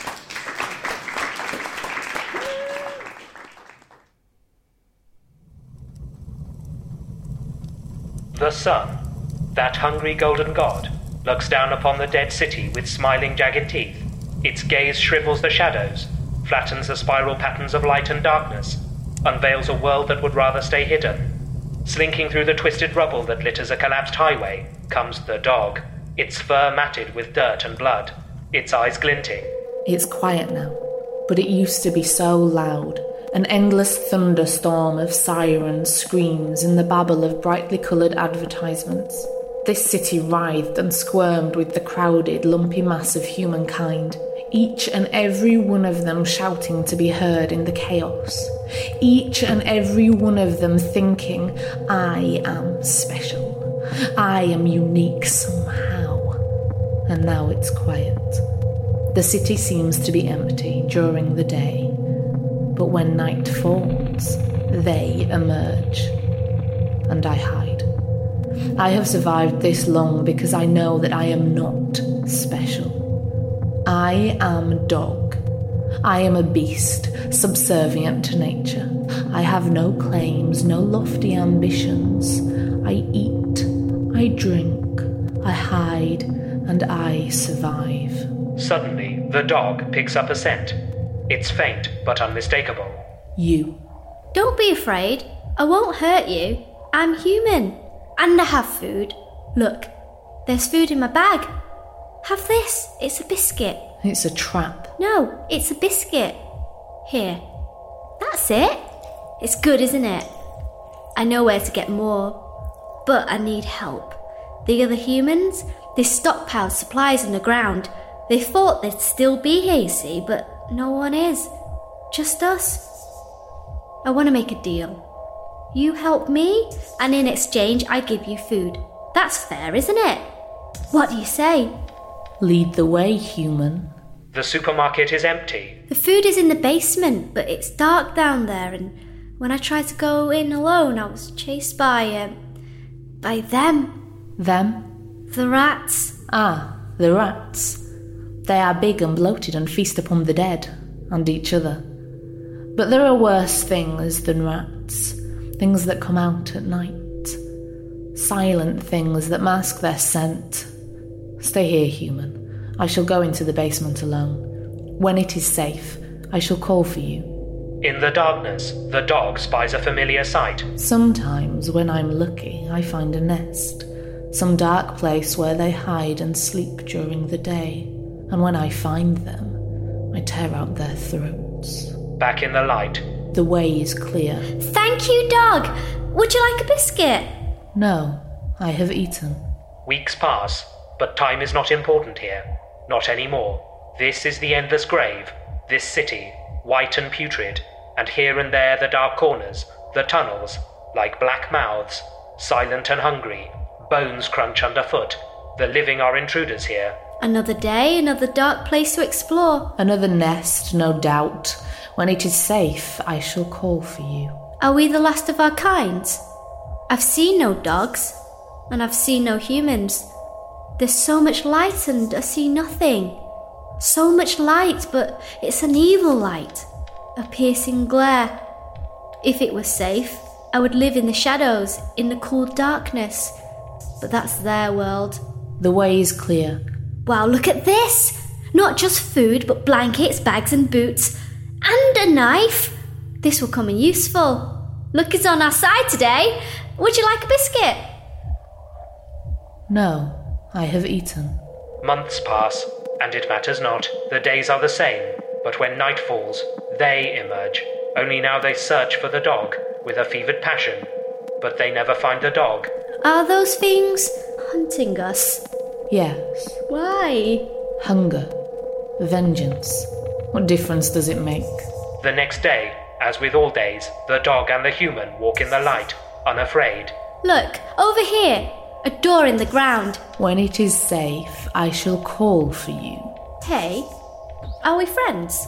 The sun, that hungry golden god, looks down upon the dead city with smiling jagged teeth. Its gaze shrivels the shadows, flattens the spiral patterns of light and darkness, unveils a world that would rather stay hidden. Slinking through the twisted rubble that litters a collapsed highway comes the dog, its fur matted with dirt and blood, its eyes glinting. It's quiet now, but it used to be so loud. An endless thunderstorm of sirens, screams, and the babble of brightly coloured advertisements. This city writhed and squirmed with the crowded, lumpy mass of humankind, each and every one of them shouting to be heard in the chaos. Each and every one of them thinking, I am special. I am unique somehow. And now it's quiet. The city seems to be empty during the day. But when night falls, they emerge. And I hide. I have survived this long because I know that I am not special. I am Dog. I am a beast, subservient to nature. I have no claims, no lofty ambitions. I eat, I drink, I hide, and I survive. Suddenly, the dog picks up a scent. It's faint but unmistakable. You. Don't be afraid. I won't hurt you. I'm human. And I have food. Look, there's food in my bag. Have this. It's a biscuit. It's a trap. No, it's a biscuit. Here. That's it. It's good, isn't it? I know where to get more. But I need help. The other humans, they stockpiled supplies on the ground. They thought they'd still be here, you see, but no one is. Just us. I want to make a deal. You help me, and in exchange I give you food. That's fair, isn't it? What do you say? Lead the way, human. The supermarket is empty. The food is in the basement, but it's dark down there, and when I tried to go in alone, I was chased by them. Them? The rats. Ah, the rats. They are big and bloated and feast upon the dead, and each other. But there are worse things than rats. Things that come out at night. Silent things that mask their scent. Stay here, human. I shall go into the basement alone. When it is safe, I shall call for you. In the darkness, the dog spies a familiar sight. Sometimes, when I'm lucky, I find a nest. Some dark place where they hide and sleep during the day. And when I find them, I tear out their throats. Back in the light. The way is clear. Thank you, dog. Would you like a biscuit? No, I have eaten. Weeks pass, but time is not important here. Not anymore. This is the endless grave. This city, white and putrid. And here and there the dark corners, the tunnels, like black mouths, silent and hungry. Bones crunch underfoot. The living are intruders here. Another day, another dark place to explore. Another nest, no doubt. When it is safe, I shall call for you. Are we the last of our kinds? I've seen no dogs, and I've seen no humans. There's so much light and I see nothing. So much light, but it's an evil light. A piercing glare. If it was safe, I would live in the shadows, in the cool darkness. But that's their world. The way is clear. Wow, look at this! Not just food, but blankets, bags and boots. And a knife. This will come in useful. Luck is on our side today. Would you like a biscuit? No, I have eaten. Months pass, and it matters not. The days are the same, but when night falls, they emerge. Only now they search for the dog with a fevered passion, but they never find the dog. Are those things hunting us? Yes. Why? Hunger. Vengeance. What difference does it make? The next day, as with all days, the dog and the human walk in the light, unafraid. Look, over here. A door in the ground. When it is safe, I shall call for you. Hey, are we friends?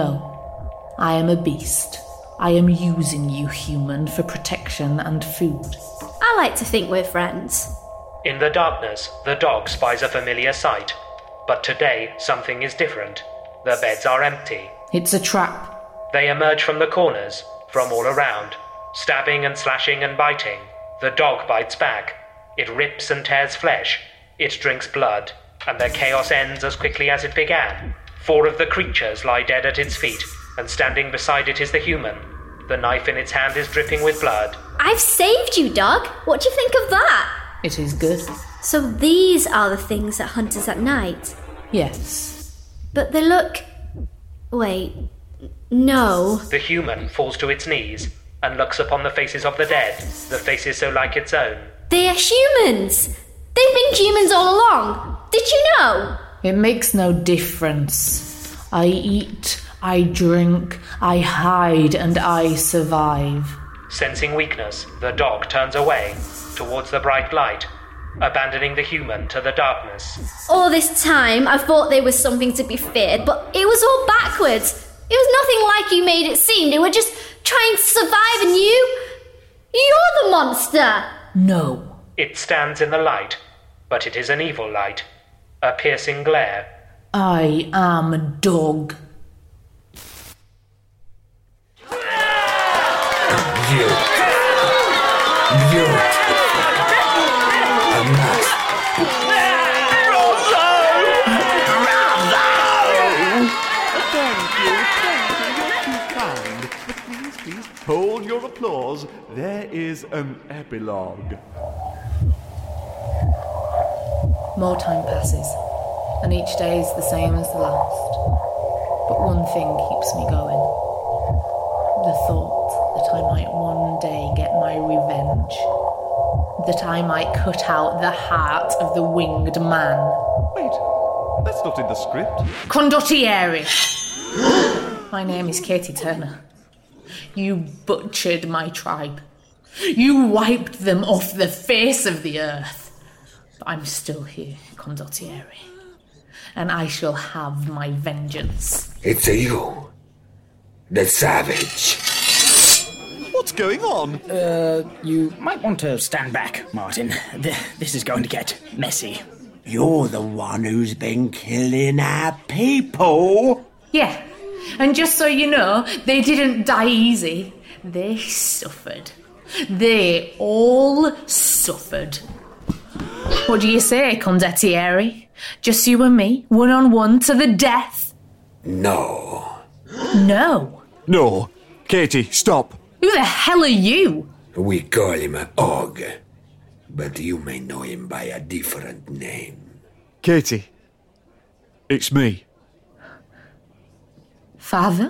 No, I am a beast. I am using you, human, for protection and food. I like to think we're friends. In the darkness, the dog spies a familiar sight. But today, something is different. The beds are empty. It's a trap. They emerge from the corners, from all around, stabbing and slashing and biting. The dog bites back. It rips and tears flesh. It drinks blood. And their chaos ends as quickly as it began. 4 of the creatures lie dead at its feet, and standing beside it is the human. The knife in its hand is dripping with blood. I've saved you, dog. What do you think of that? It is good. So these are the things that hunt us at night? Yes. But they look... Wait... No. The human falls to its knees and looks upon the faces of the dead, the faces so like its own. They are humans! They've been humans all along! Did you know? It makes no difference. I eat, I drink, I hide, and I survive. Sensing weakness, the dog turns away, towards the bright light, abandoning the human to the darkness. All this time, I thought they were something to be feared, but it was all backwards. It was nothing like you made it seem. They were just trying to survive, and you're the monster! No. It stands in the light, but it is an evil light. A piercing glare. I am a dog. Hold your applause. There is an epilogue. More time passes, and each day is the same as the last. But one thing keeps me going. The thought that I might one day get my revenge. That I might cut out the heart of the winged man. Wait, that's not in the script. Condottieri! My name is Katie Turner. You butchered my tribe. You wiped them off the face of the earth. But I'm still here, Condottieri. And I shall have my vengeance. It's you, the savage. What's going on? You might want to stand back, Martin. This is going to get messy. You're the one who's been killing our people. Yeah, and just so you know, they didn't die easy. They suffered. They all suffered. What do you say, Condottieri? Just you and me, one-on-one to the death? No. No? No. Katie, stop. Who the hell are you? We call him Og, but you may know him by a different name. Katie, it's me. Father?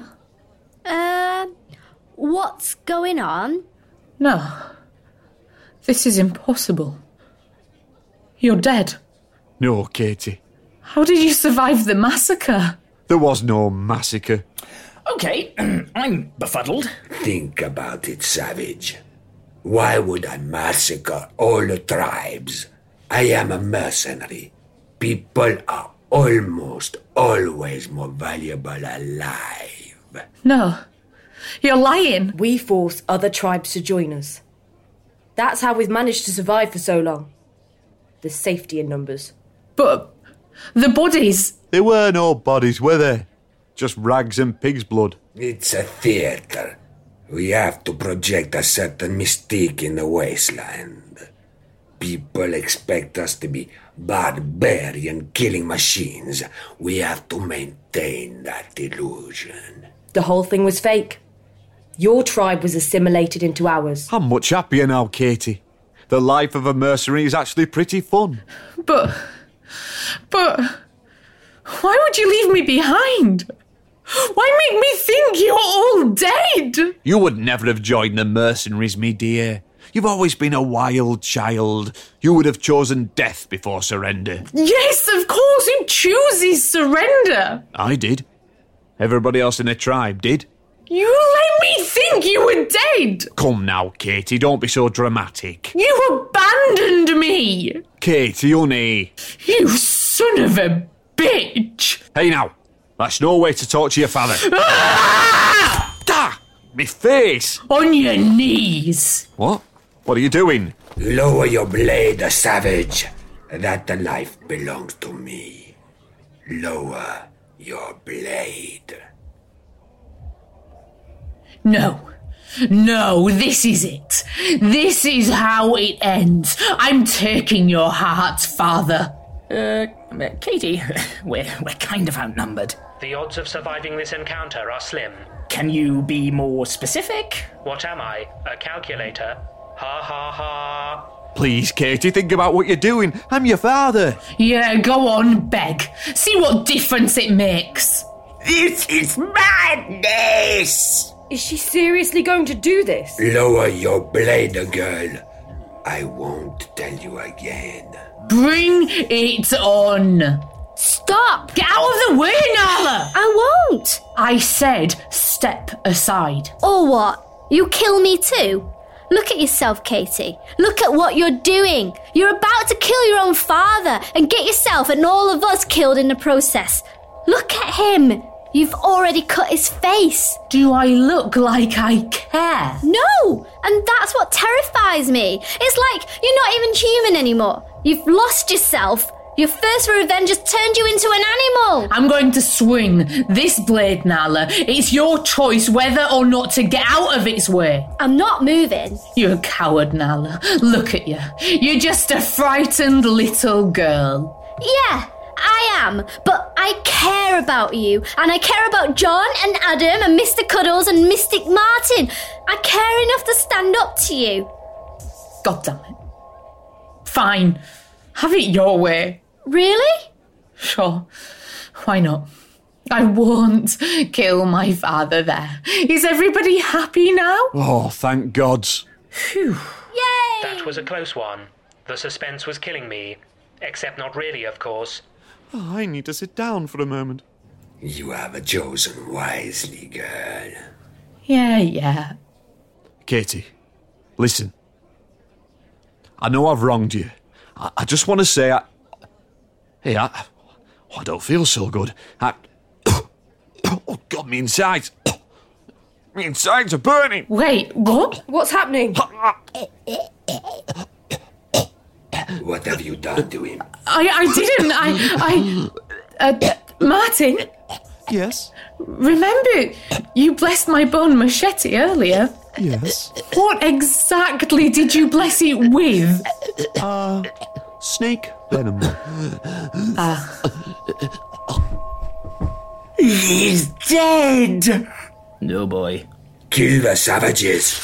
What's going on? No. This is impossible. You're dead. No, Katie. How did you survive the massacre? There was no massacre. Okay, I'm befuddled. Think about it, savage. Why would I massacre all the tribes? I am a mercenary. People are almost always more valuable alive. No, you're lying. We force other tribes to join us. That's how we've managed to survive for so long. There's safety in numbers. But the bodies... There were no bodies, were there? Just rags and pig's blood. It's a theatre. We have to project a certain mystique in the wasteland. People expect us to be barbarian killing machines. We have to maintain that illusion. The whole thing was fake. Your tribe was assimilated into ours. I'm much happier now, Katie. The life of a mercenary is actually pretty fun. But... why would you leave me behind? Why make me think you're all dead? You would never have joined the mercenaries, me dear. You've always been a wild child. You would have chosen death before surrender. Yes, of course. Who chooses surrender? I did. Everybody else in the tribe did. You let me think you were dead. Come now, Katie, don't be so dramatic. You abandoned me. Katie, honey. You son of a bitch. Hey now, that's no way to talk to your father. Ah! Me face. On your knees. What? What are you doing? Lower your blade, savage. That life belongs to me. Lower your blade. No, this is it. This is how it ends. I'm taking your heart, Father. Katie, we're kind of outnumbered. The odds of surviving this encounter are slim. Can you be more specific? What am I? A calculator? Ha ha ha. Please, Katie, think about what you're doing. I'm your father. Yeah, go on, beg. See what difference it makes. This is madness! Is she seriously going to do this? Lower your blade, girl. I won't tell you again. Bring it on. Stop! Get out of the way, Nala! I won't! I said step aside. Or what? You kill me too? Look at yourself, Katie. Look at what you're doing. You're about to kill your own father and get yourself and all of us killed in the process. Look at him. You've already cut his face. Do I look like I care? No! And that's what terrifies me. It's like you're not even human anymore. You've lost yourself. Your first revenge has turned you into an animal. I'm going to swing this blade, Nala. It's your choice whether or not to get out of its way. I'm not moving. You're a coward, Nala. Look at you. You're just a frightened little girl. Yeah, I am, but I care about you, and I care about John and Adam and Mr. Cuddles and Mystic Martin. I care enough to stand up to you. God damn it. Fine. Have it your way. Really? Sure. Why not? I won't kill my father there. Is everybody happy now? Oh, thank God. Phew. Yay! That was a close one. The suspense was killing me. Except not really, of course. Oh, I need to sit down for a moment. You have chosen wisely, girl. Yeah. Katie, listen. I know I've wronged you. I just want to say I don't feel so good. Oh, God, me insides. Me insides are burning. Wait, what? What's happening? What have you done to him? I didn't. Martin? Yes? Remember, you blessed my bone machete earlier? Yes. What exactly did you bless it with? Snake venom. He's dead! No, boy. Kill the savages.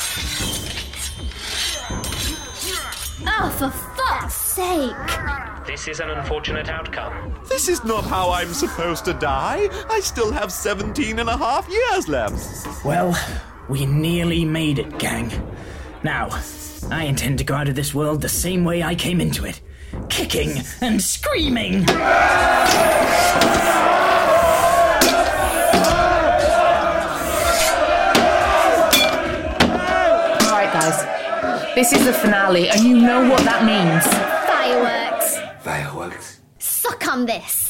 Oh, for fuck's sake. This is an unfortunate outcome. This is not how I'm supposed to die. I still have 17 and a half years left. Well, we nearly made it, gang. Now, I intend to go out of this world the same way I came into it. Kicking and screaming! Alright, guys. This is the finale, and you know what that means. Fireworks. Fireworks? Suck on this.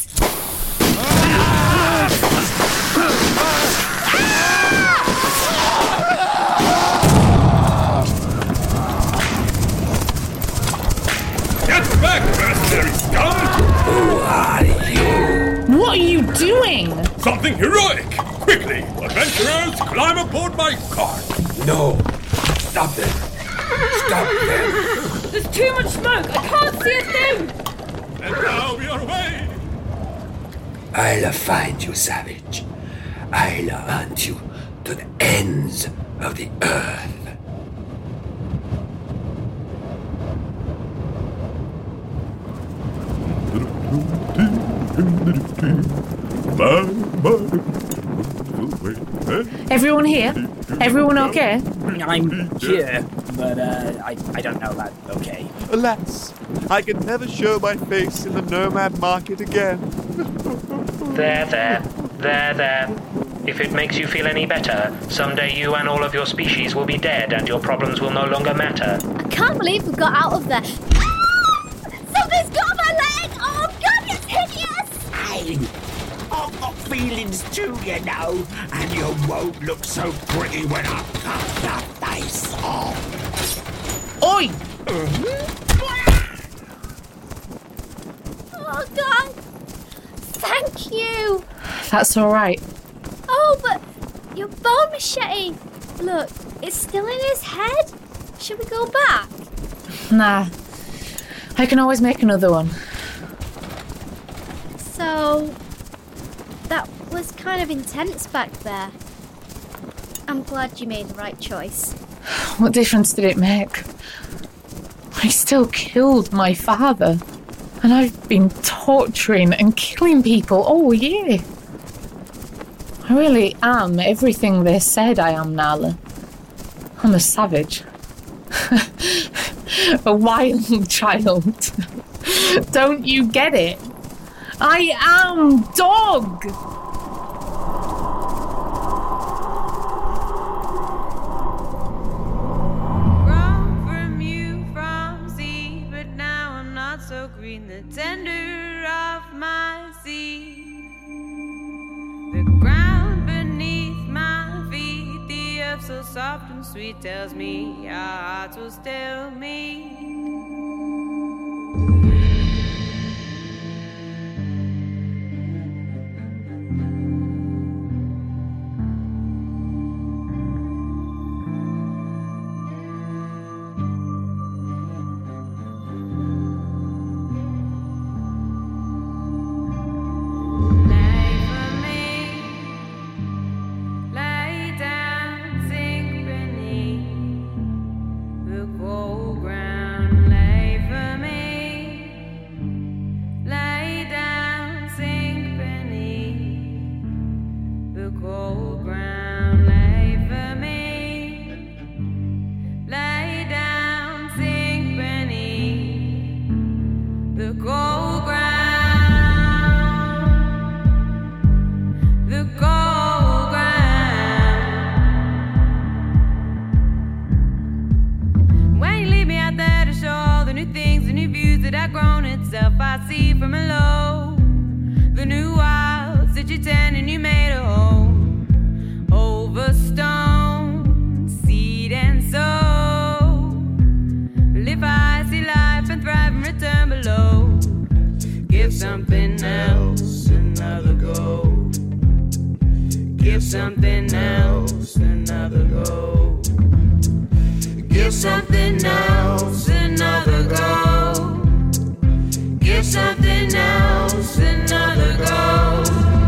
Get back, mercenary scum! Who are you? What are you doing? Something heroic! Quickly, adventurers, climb aboard my cart! No! Stop them! Stop them! There's too much smoke! I can't see a thing! And now we are away! I'll find you, savage. I'll hunt you to the ends of the earth. Everyone here? Everyone okay? I'm here, but I don't know that okay. Alas, I can never show my face in the nomad market again. There. If it makes you feel any better, someday you and all of your species will be dead and your problems will no longer matter. I can't believe we got out of there. Ah! Something's got my leg! Oh, God, it's hideous! Hey, I've got feelings too, you know, and you won't look so pretty when I cut your face off. Oi! Oh, God. Thank you. That's alright. Oh, but your bone machete. Look, it's still in his head. Should we go back? Nah. I can always make another one. So, that was kind of intense back there. I'm glad you made the right choice. What difference did it make? I still killed my father. And I've been torturing and killing people all year. I really am everything they said I am, Nala. I'm a savage. A wild child. Don't you get it? I am dog! The tender of my seed, the ground beneath my feet, the earth so soft and sweet tells me our hearts will still meet. cold ground lay for me. Lay down, sink beneath the cold ground. The cold ground. When you leave me out there to show all the new things, the new views that have grown itself, I see from below the new wilds that you tend and you made a home over stone, seed and soul. Live high, see life and thrive and return below. Give something else another go. Give something else another go. Give something else another go. Give something else another go.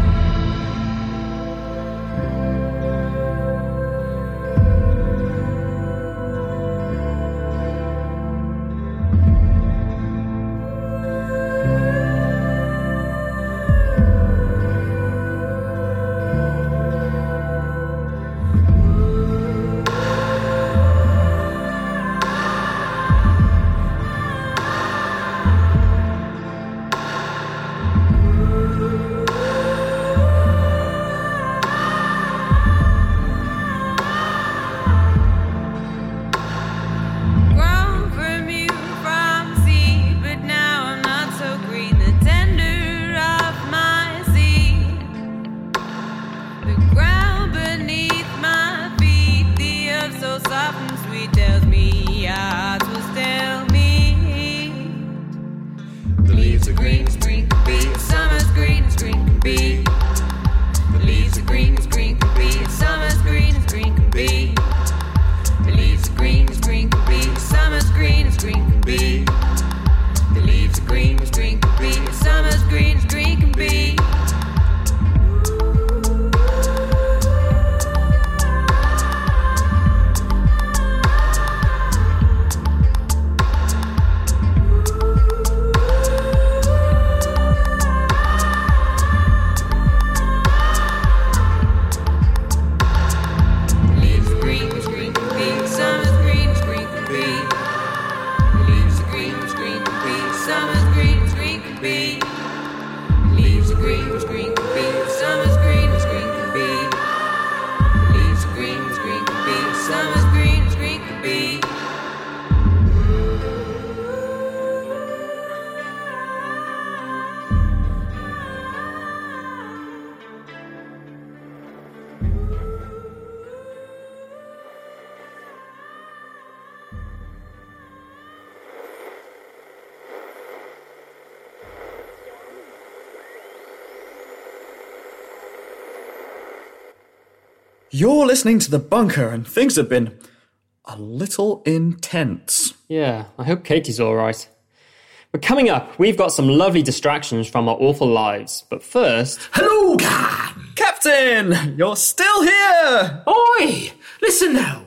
You're listening to The Bunker, and things have been a little intense. Yeah, I hope Katie's all right. But coming up, we've got some lovely distractions from our awful lives. But first... Hello, Gan! Captain! You're still here! Oi! Listen now.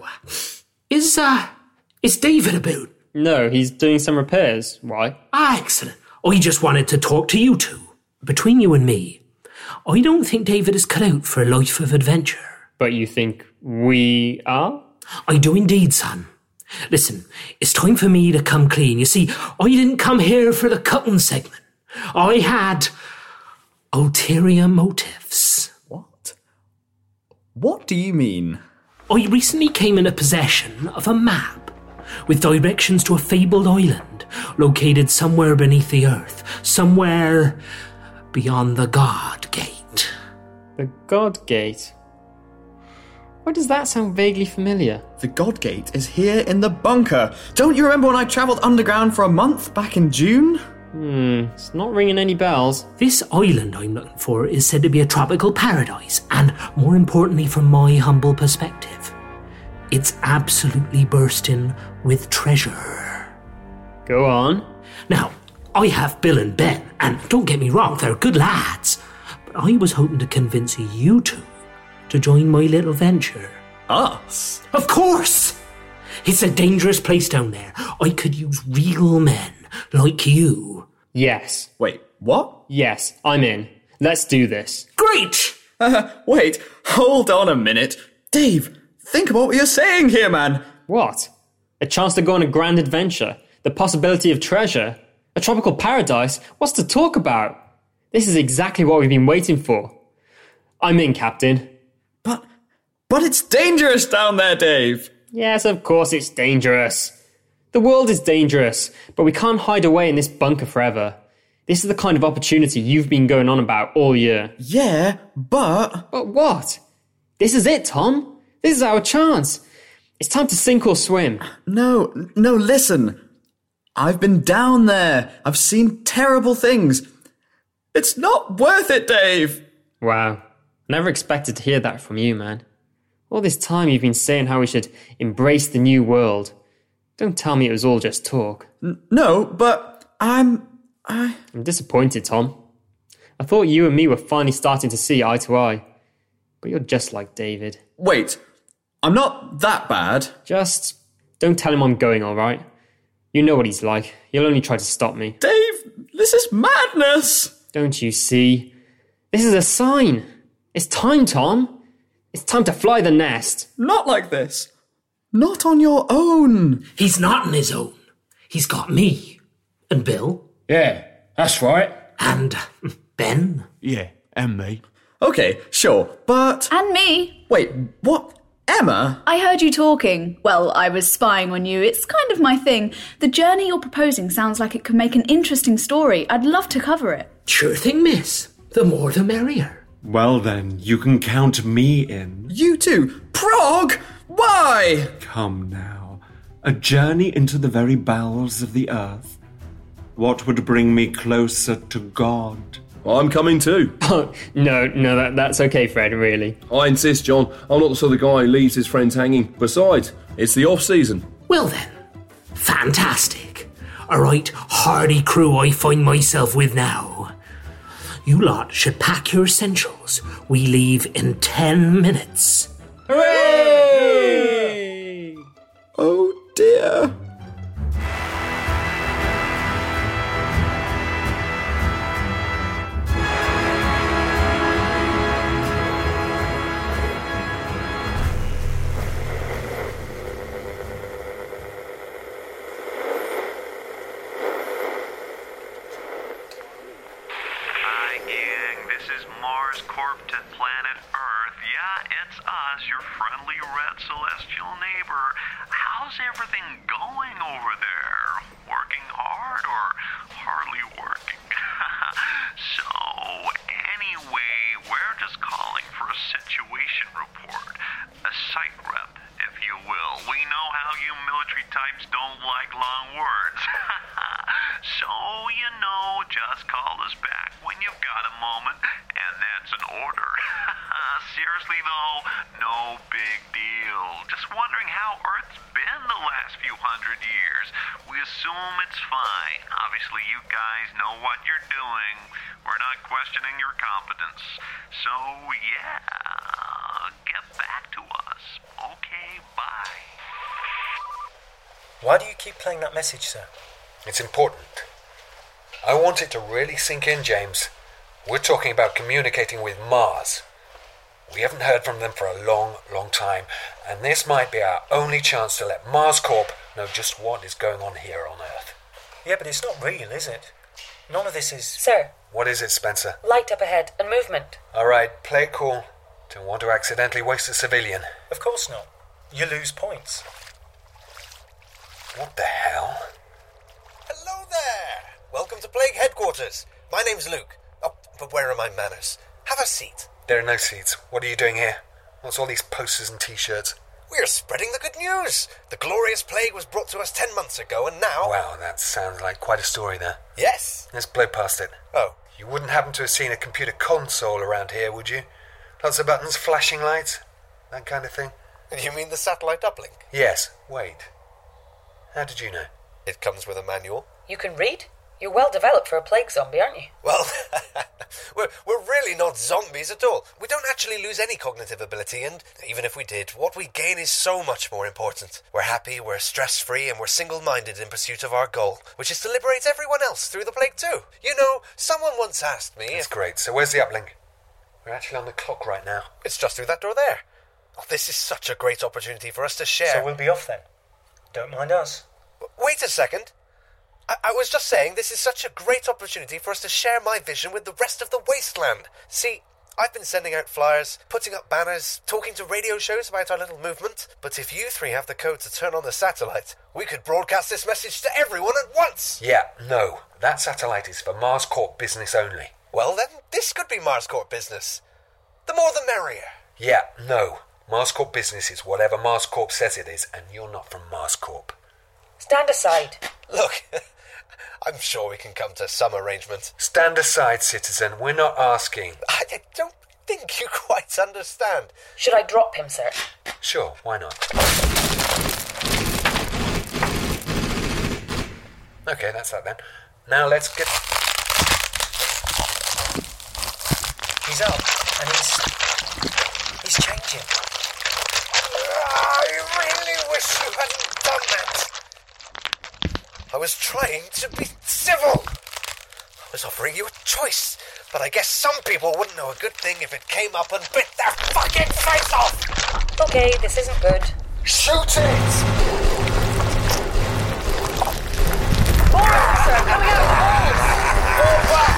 Is David about? No, he's doing some repairs. Why? Ah, excellent. I just wanted to talk to you two. Between you and me, I don't think David is cut out for a life of adventure. But you think we are? I do indeed, son. Listen, it's time for me to come clean. You see, I didn't come here for the cutting segment. I had ulterior motives. What do you mean? I recently came into possession of a map with directions to a fabled island located somewhere beneath the earth, somewhere beyond the God Gate. The God Gate? Why does that sound vaguely familiar? The God Gate is here in the bunker. Don't you remember when I travelled underground for a month back in June? It's not ringing any bells. This island I'm looking for is said to be a tropical paradise, and more importantly from my humble perspective, it's absolutely bursting with treasure. Go on. Now, I have Bill and Ben, and don't get me wrong, they're good lads, but I was hoping to convince you two to join my little venture. Us? Of course! It's a dangerous place down there. I could use real men like you. Yes. Wait, what? Yes, I'm in. Let's do this. Great! Wait, hold on a minute. Dave, think about what you're saying here, man. What? A chance to go on a grand adventure? The possibility of treasure? A tropical paradise? What's to talk about? This is exactly what we've been waiting for. I'm in, Captain. But it's dangerous down there, Dave. Yes, of course it's dangerous. The world is dangerous, but we can't hide away in this bunker forever. This is the kind of opportunity you've been going on about all year. Yeah, but... But what? This is it, Tom. This is our chance. It's time to sink or swim. No, listen. I've been down there. I've seen terrible things. It's not worth it, Dave. Wow. Never expected to hear that from you, man. All this time you've been saying how we should embrace the new world. Don't tell me it was all just talk. No, but I'm disappointed, Tom. I thought you and me were finally starting to see eye to eye. But you're just like David. Wait, I'm not that bad. Just don't tell him I'm going, all right? You know what he's like. He'll only try to stop me. Dave, this is madness. Don't you see? This is a sign. It's time, Tom. It's time to fly the nest. Not like this. Not on your own. He's not on his own. He's got me. And Bill. Yeah, that's right. And Ben. Yeah, and me. Okay, sure, but... And me. Wait, what? Emma? I heard you talking. Well, I was spying on you. It's kind of my thing. The journey you're proposing sounds like it could make an interesting story. I'd love to cover it. Sure thing, miss. The more the merrier. Well then, you can count me in. You too? Prague? Why? Come now. A journey into the very bowels of the earth. What would bring me closer to God? I'm coming too. Oh, no, that's okay, Fred, really. I insist, John. I'm not the sort of guy who leaves his friends hanging. Besides, it's the off-season. Well then, fantastic. A right hardy crew I find myself with now. You lot should pack your essentials. We leave in 10 minutes. Hooray! Oh dear. Your friendly red celestial neighbor. How's everything going over there? Working hard or hardly working? So, anyway, we're just calling for a situation report. A site rep, if you will. We know how you military types don't like long words. So, just call us back when you've got a moment, and that's an order. Seriously though, no big deal. Just wondering how Earth's been the last few hundred years. We assume it's fine. Obviously you guys know what you're doing. We're not questioning your competence. So yeah, get back to us. Okay, bye. Why do you keep playing that message, sir? It's important. I want it to really sink in, James. We're talking about communicating with Mars. We haven't heard from them for a long, long time, and this might be our only chance to let Mars Corp know just what is going on here on Earth. Yeah, but it's not real, is it? None of this is... Sir. What is it, Spencer? Light up ahead and movement. All right, play it cool. Don't want to accidentally waste a civilian. Of course not. You lose points. What the hell? Hello there! Welcome to Plague Headquarters. My name's Luke. Oh, but where are my manners? Have a seat. There are no seats. What are you doing here? What's all these posters and t-shirts? We're spreading the good news. The glorious plague was brought to us 10 months ago, and now... Wow, that sounds like quite a story there. Yes. Let's blow past it. Oh. You wouldn't happen to have seen a computer console around here, would you? Lots of buttons, flashing lights, that kind of thing? You mean the satellite uplink? Yes. Wait. How did you know? It comes with a manual. You can read? You're well developed for a plague zombie, aren't you? Well, we're really not zombies at all. We don't actually lose any cognitive ability, and even if we did, what we gain is so much more important. We're happy, we're stress-free, and we're single-minded in pursuit of our goal, which is to liberate everyone else through the plague too. You know, someone once asked me That's great. So where's the uplink? We're actually on the clock right now. It's just through that door there. Oh, this is such a great opportunity for us to share. So we'll be off then. Don't mind us. Wait a second. I was just saying this is such a great opportunity for us to share my vision with the rest of the wasteland. See, I've been sending out flyers, putting up banners, talking to radio shows about our little movement. But if you three have the code to turn on the satellite, we could broadcast this message to everyone at once. Yeah, no. That satellite is for Mars Corp business only. Well then, this could be Mars Corp business. The more the merrier. Yeah, no. Mars Corp business is whatever Mars Corp says it is, and you're not from Mars Corp. Stand aside. Look, I'm sure we can come to some arrangement. Stand aside, citizen. We're not asking. I don't think you quite understand. Should I drop him, sir? Sure, why not? Okay, that's that then. Now let's get... He's up, and he's changing. I really wish you hadn't done that. I was trying to be civil. I was offering you a choice, but I guess some people wouldn't know a good thing if it came up and bit their fucking face off. Okay, this isn't good. Shoot it! More officer, coming out of the walls! Fall back!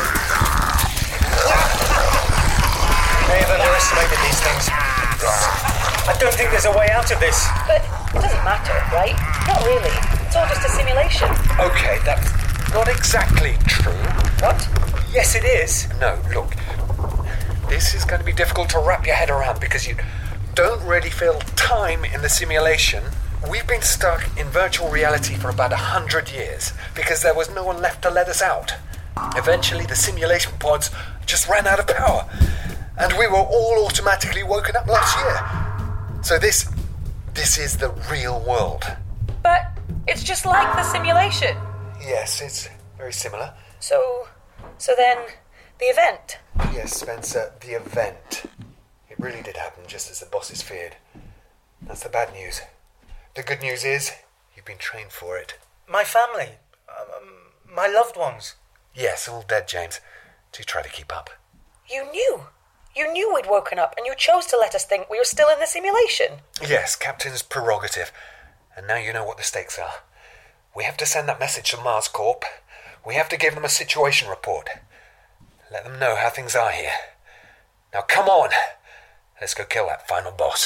They've underestimated these things. I don't think there's a way out of this. But it doesn't matter, right? Not really. It's all just a simulation. Okay, that's not exactly true. What? Yes, it is. No, look. This is going to be difficult to wrap your head around because you don't really feel time in the simulation. We've been stuck in virtual reality for about 100 years because there was no one left to let us out. Eventually, the simulation pods just ran out of power, and we were all automatically woken up last year. So this is the real world. But it's just like the simulation. Yes, it's very similar. So then, the event. Yes, Spencer, the event. It really did happen just as the bosses feared. That's the bad news. The good news is, you've been trained for it. My family. My loved ones. Yes, all dead, James. Do try to keep up. You knew. You knew we'd woken up, and you chose to let us think we were still in the simulation. Yes, Captain's prerogative. And now you know what the stakes are. We have to send that message to Mars Corp. We have to give them a situation report. Let them know how things are here. Now come on. Let's go kill that final boss.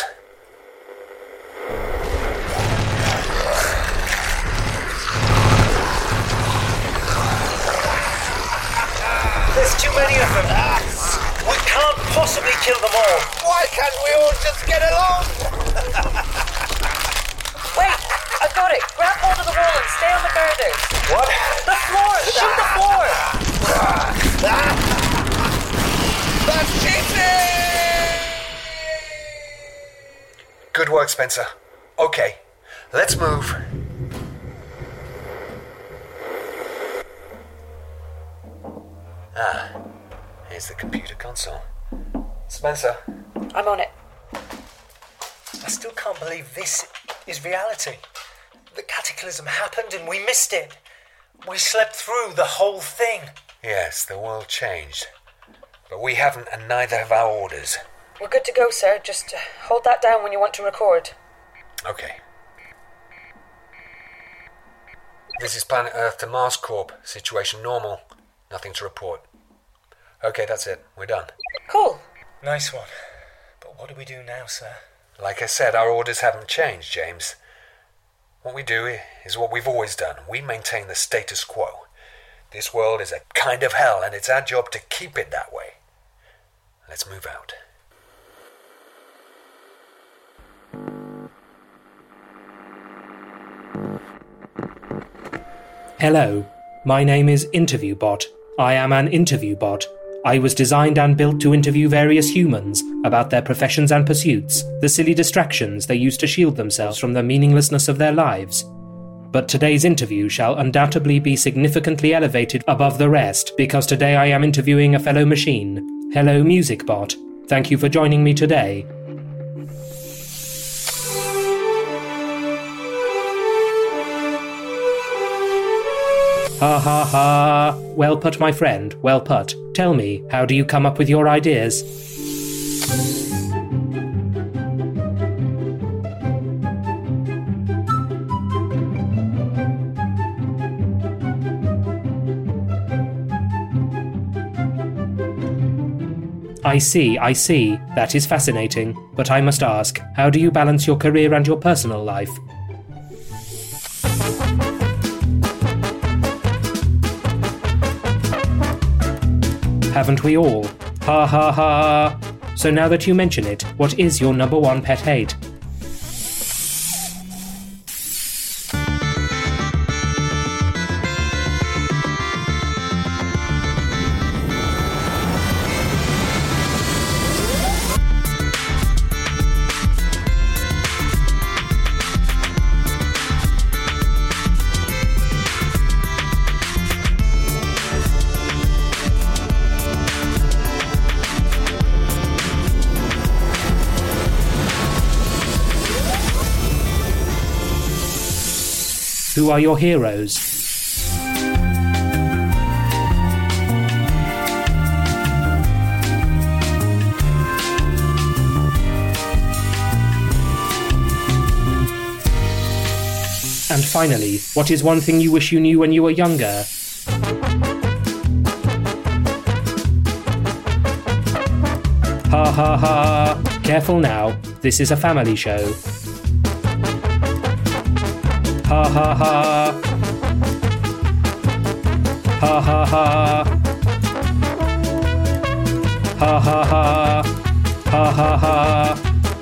There's too many of them. We can't possibly kill them all. Why can't we all just get along? Wait, I got it. Grab hold of the wall and stay on the girders. What? The floor! Shoot the floor! That's cheating! Good work, Spencer. Okay, let's move. Here's the computer console. Spencer. I'm on it. I still can't believe this is reality. The cataclysm happened and we missed it. We slept through the whole thing. Yes, the world changed. But we haven't, and neither have our orders. We're good to go, sir. Just hold that down when you want to record. Okay. This is Planet Earth to Mars Corp. Situation normal. Nothing to report. Okay, that's it. We're done. Cool. Nice one. But what do we do now, sir? Like I said, our orders haven't changed, James. What we do is what we've always done. We maintain the status quo. This world is a kind of hell, and it's our job to keep it that way. Let's move out. Hello, my name is InterviewBot. I am an interview bot. I was designed and built to interview various humans about their professions and pursuits, the silly distractions they use to shield themselves from the meaninglessness of their lives. But today's interview shall undoubtedly be significantly elevated above the rest, because today I am interviewing a fellow machine. Hello, MusicBot. Thank you for joining me today. Ha ha ha. Well put, my friend, well put. Tell me, how do you come up with your ideas? I see. That is fascinating. But I must ask, how do you balance your career and your personal life? Haven't we all? Ha ha ha. So now that you mention it, what is your number one pet hate? Who are your heroes? And finally, what is one thing you wish you knew when you were younger? Ha ha ha! Careful now, this is a family show. Ha ha ha. Ha ha ha. Ha ha ha. Ha ha ha.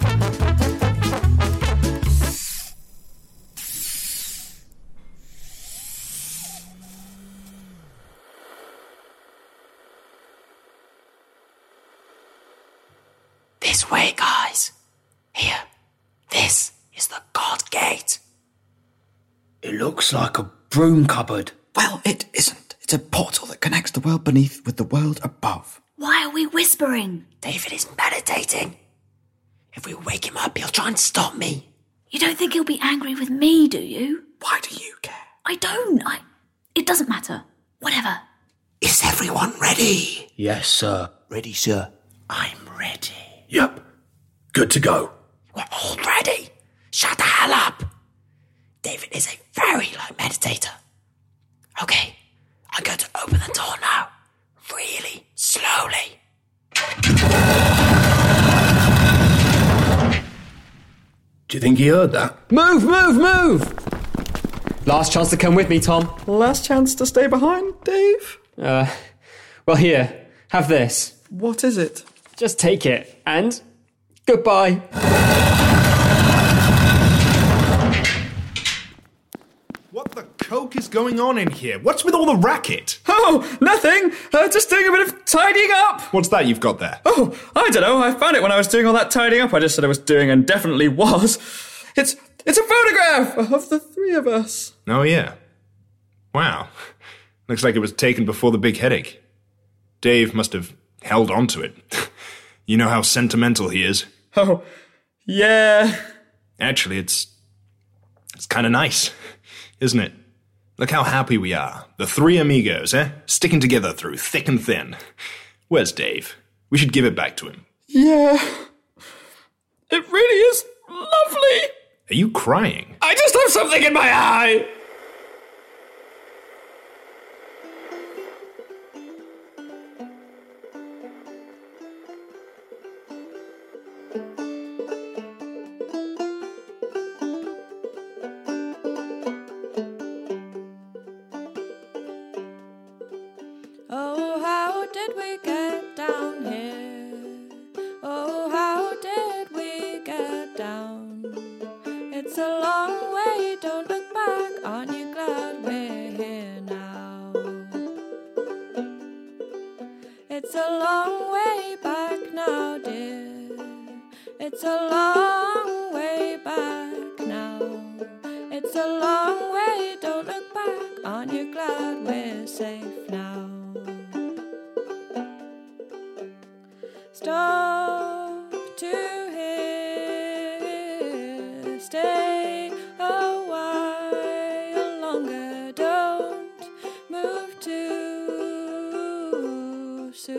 This way, guys. Here. This is the God Gate. It looks like a broom cupboard. Well, it isn't. It's a portal that connects the world beneath with the world above. Why are we whispering? David is meditating. If we wake him up, he'll try and stop me. You don't think he'll be angry with me, do you? Why do you care? I don't. It doesn't matter. Whatever. Is everyone ready? Yes, sir. Ready, sir. I'm ready. Yep. Good to go. We're all ready. Shut the hell up. David is a very low meditator. Okay, I'm going to open the door now. Really slowly. Do you think he heard that? Move! Last chance to come with me, Tom. Last chance to stay behind, Dave? Well, here, have this. What is it? Just take it, and goodbye. What the coke is going on in here? What's with all the racket? Oh, nothing. Just doing a bit of tidying up. What's that you've got there? Oh, I don't know. I found it when I was doing all that tidying up I just said I was doing and definitely was. It's a photograph of the three of us. Oh, yeah. Wow. Looks like it was taken before the big headache. Dave must have held on to it. You know how sentimental he is. Oh, yeah. Actually, it's kind of nice, isn't it? Look how happy we are. The three amigos, sticking together through thick and thin. Where's Dave? We should give it back to him. Yeah. It really is lovely. Are you crying? I just have something in my eye. Oh, how did we get down here? Oh, how did we get down? It's a long way, don't look back. Aren't you glad we're here now? It's a long way back now, dear. It's a long way back now. It's a long way, don't look back. Aren't you glad we're safe now? Stop to hear, stay a while longer, don't move too soon.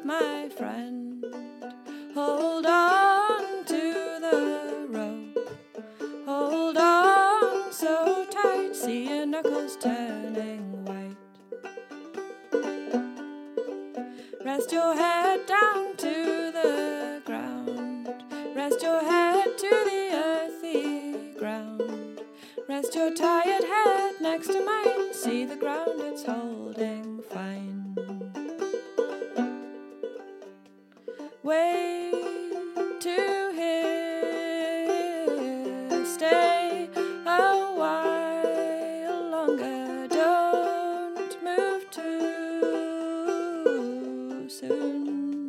my friend. Hold on to the rope. Hold on so tight, see your knuckles turning white. Rest your head down to the ground. Rest your head to the earthy ground. Rest your tired head next to mine. See the ground it's holding fine. Wait to hear. Stay a while longer. Don't move too soon.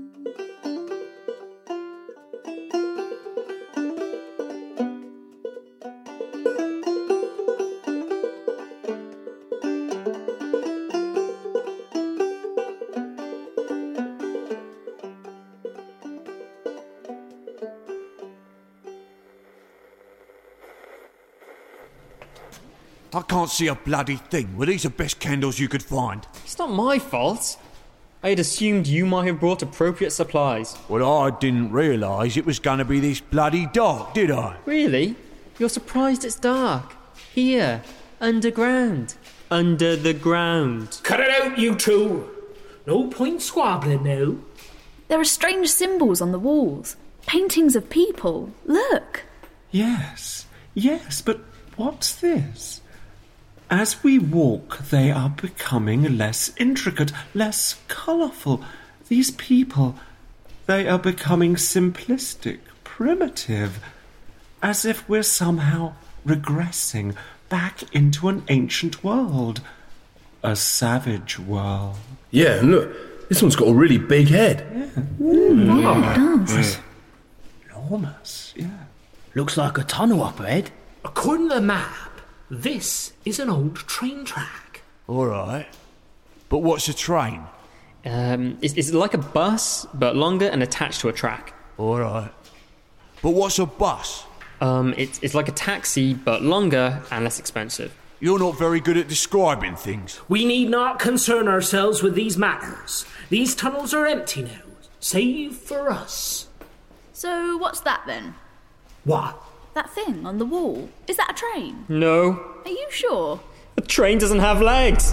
I can't see a bloody thing. Were these the best candles you could find? It's not my fault. I had assumed you might have brought appropriate supplies. Well, I didn't realise it was going to be this bloody dark, did I? Really? You're surprised it's dark? Here, underground. Under the ground. Cut it out, you two! No point squabbling now. There are strange symbols on the walls. Paintings of people. Look. Yes, but what's this? As we walk, they are becoming less intricate, less colourful. These people, they are becoming simplistic, primitive, as if we're somehow regressing back into an ancient world. A savage world. Yeah, and look, this one's got a really big head. Yeah, it does. Enormous, yeah. Looks like a tunnel up ahead. According to the map, this is an old train track. All right. But what's a train? It's like a bus, but longer and attached to a track. All right. But what's a bus? It's like a taxi, but longer and less expensive. You're not very good at describing things. We need not concern ourselves with these matters. These tunnels are empty now, save for us. So what's that then? What? That thing on the wall. Is that a train? No. Are you sure? The train doesn't have legs.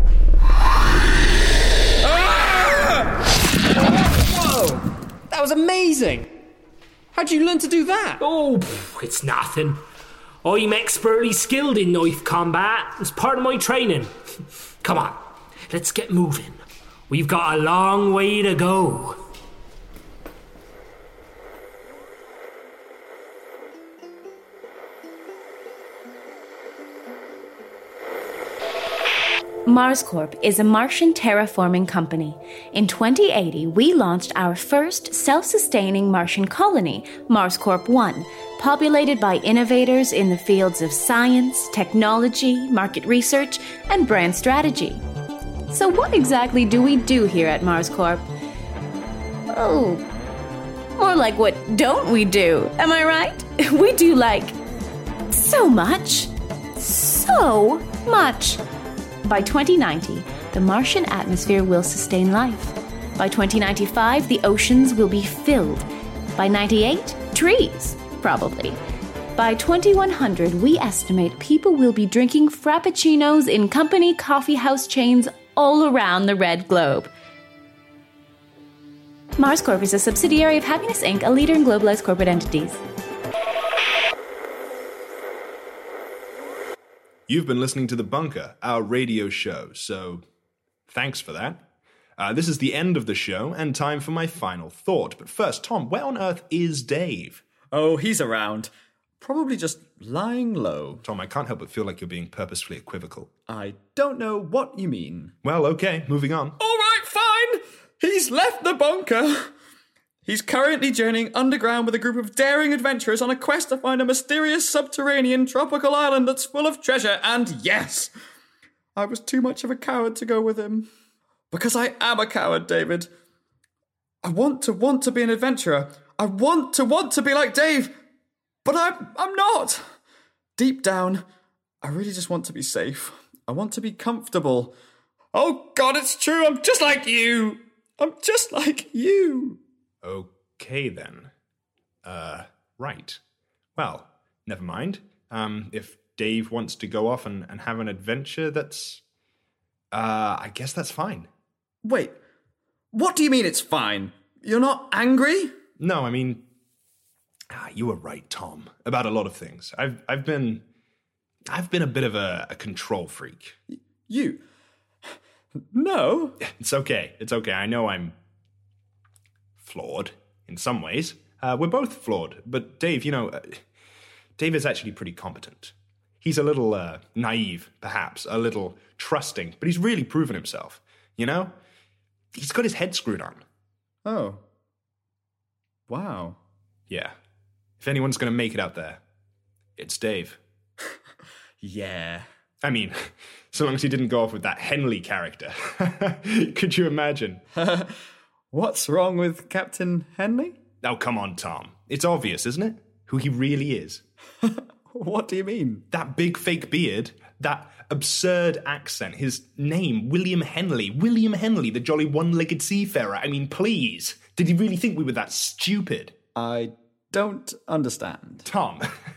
Whoa! That was amazing! How'd you learn to do that? Oh, it's nothing. I'm expertly skilled in knife combat. It's part of my training. Come on, let's get moving. We've got a long way to go. MarsCorp is a Martian terraforming company. In 2080, we launched our first self-sustaining Martian colony, MarsCorp 1, populated by innovators in the fields of science, technology, market research, and brand strategy. So what exactly do we do here at MarsCorp? Oh, more like what don't we do, am I right? We do so much. So much. By 2090, the Martian atmosphere will sustain life. By 2095, the oceans will be filled. By 98, trees, probably. By 2100, we estimate people will be drinking frappuccinos in company coffee house chains all around the red globe. MarsCorp is a subsidiary of Happiness Inc., a leader in globalized corporate entities. You've been listening to The Bunker, our radio show, so thanks for that. This is the end of the show and time for my final thought. But first, Tom, where on earth is Dave? Oh, he's around. Probably just lying low. Tom, I can't help but feel like you're being purposefully equivocal. I don't know what you mean. Well, okay, moving on. All right, fine. He's left the bunker. He's currently journeying underground with a group of daring adventurers on a quest to find a mysterious subterranean tropical island that's full of treasure. And yes, I was too much of a coward to go with him. Because I am a coward, David. I want to be an adventurer. I want to be like Dave. But I'm not. Deep down, I really just want to be safe. I want to be comfortable. Oh God, it's true. I'm just like you. I'm just like you. Okay, then. Right. Well, never mind. If Dave wants to go off and have an adventure, that's... I guess that's fine. Wait, what do you mean it's fine? You're not angry? No, I mean... you were right, Tom, about a lot of things. I've been a bit of a control freak. You? No. It's okay. It's okay. I know I'm flawed in some ways. We're both flawed. But Dave, Dave is actually pretty competent. He's a little naive, perhaps, a little trusting, but he's really proven himself. He's got his head screwed on. Oh. Wow. Yeah. If anyone's going to make it out there, it's Dave. Yeah. I mean, so long as he didn't go off with that Henley character. Could you imagine? What's wrong with Captain Henley? Oh, come on, Tom. It's obvious, isn't it? Who he really is. What do you mean? That big fake beard, that absurd accent, his name, William Henley. William Henley, the jolly one-legged seafarer. I mean, please. Did he really think we were that stupid? I don't understand. Tom,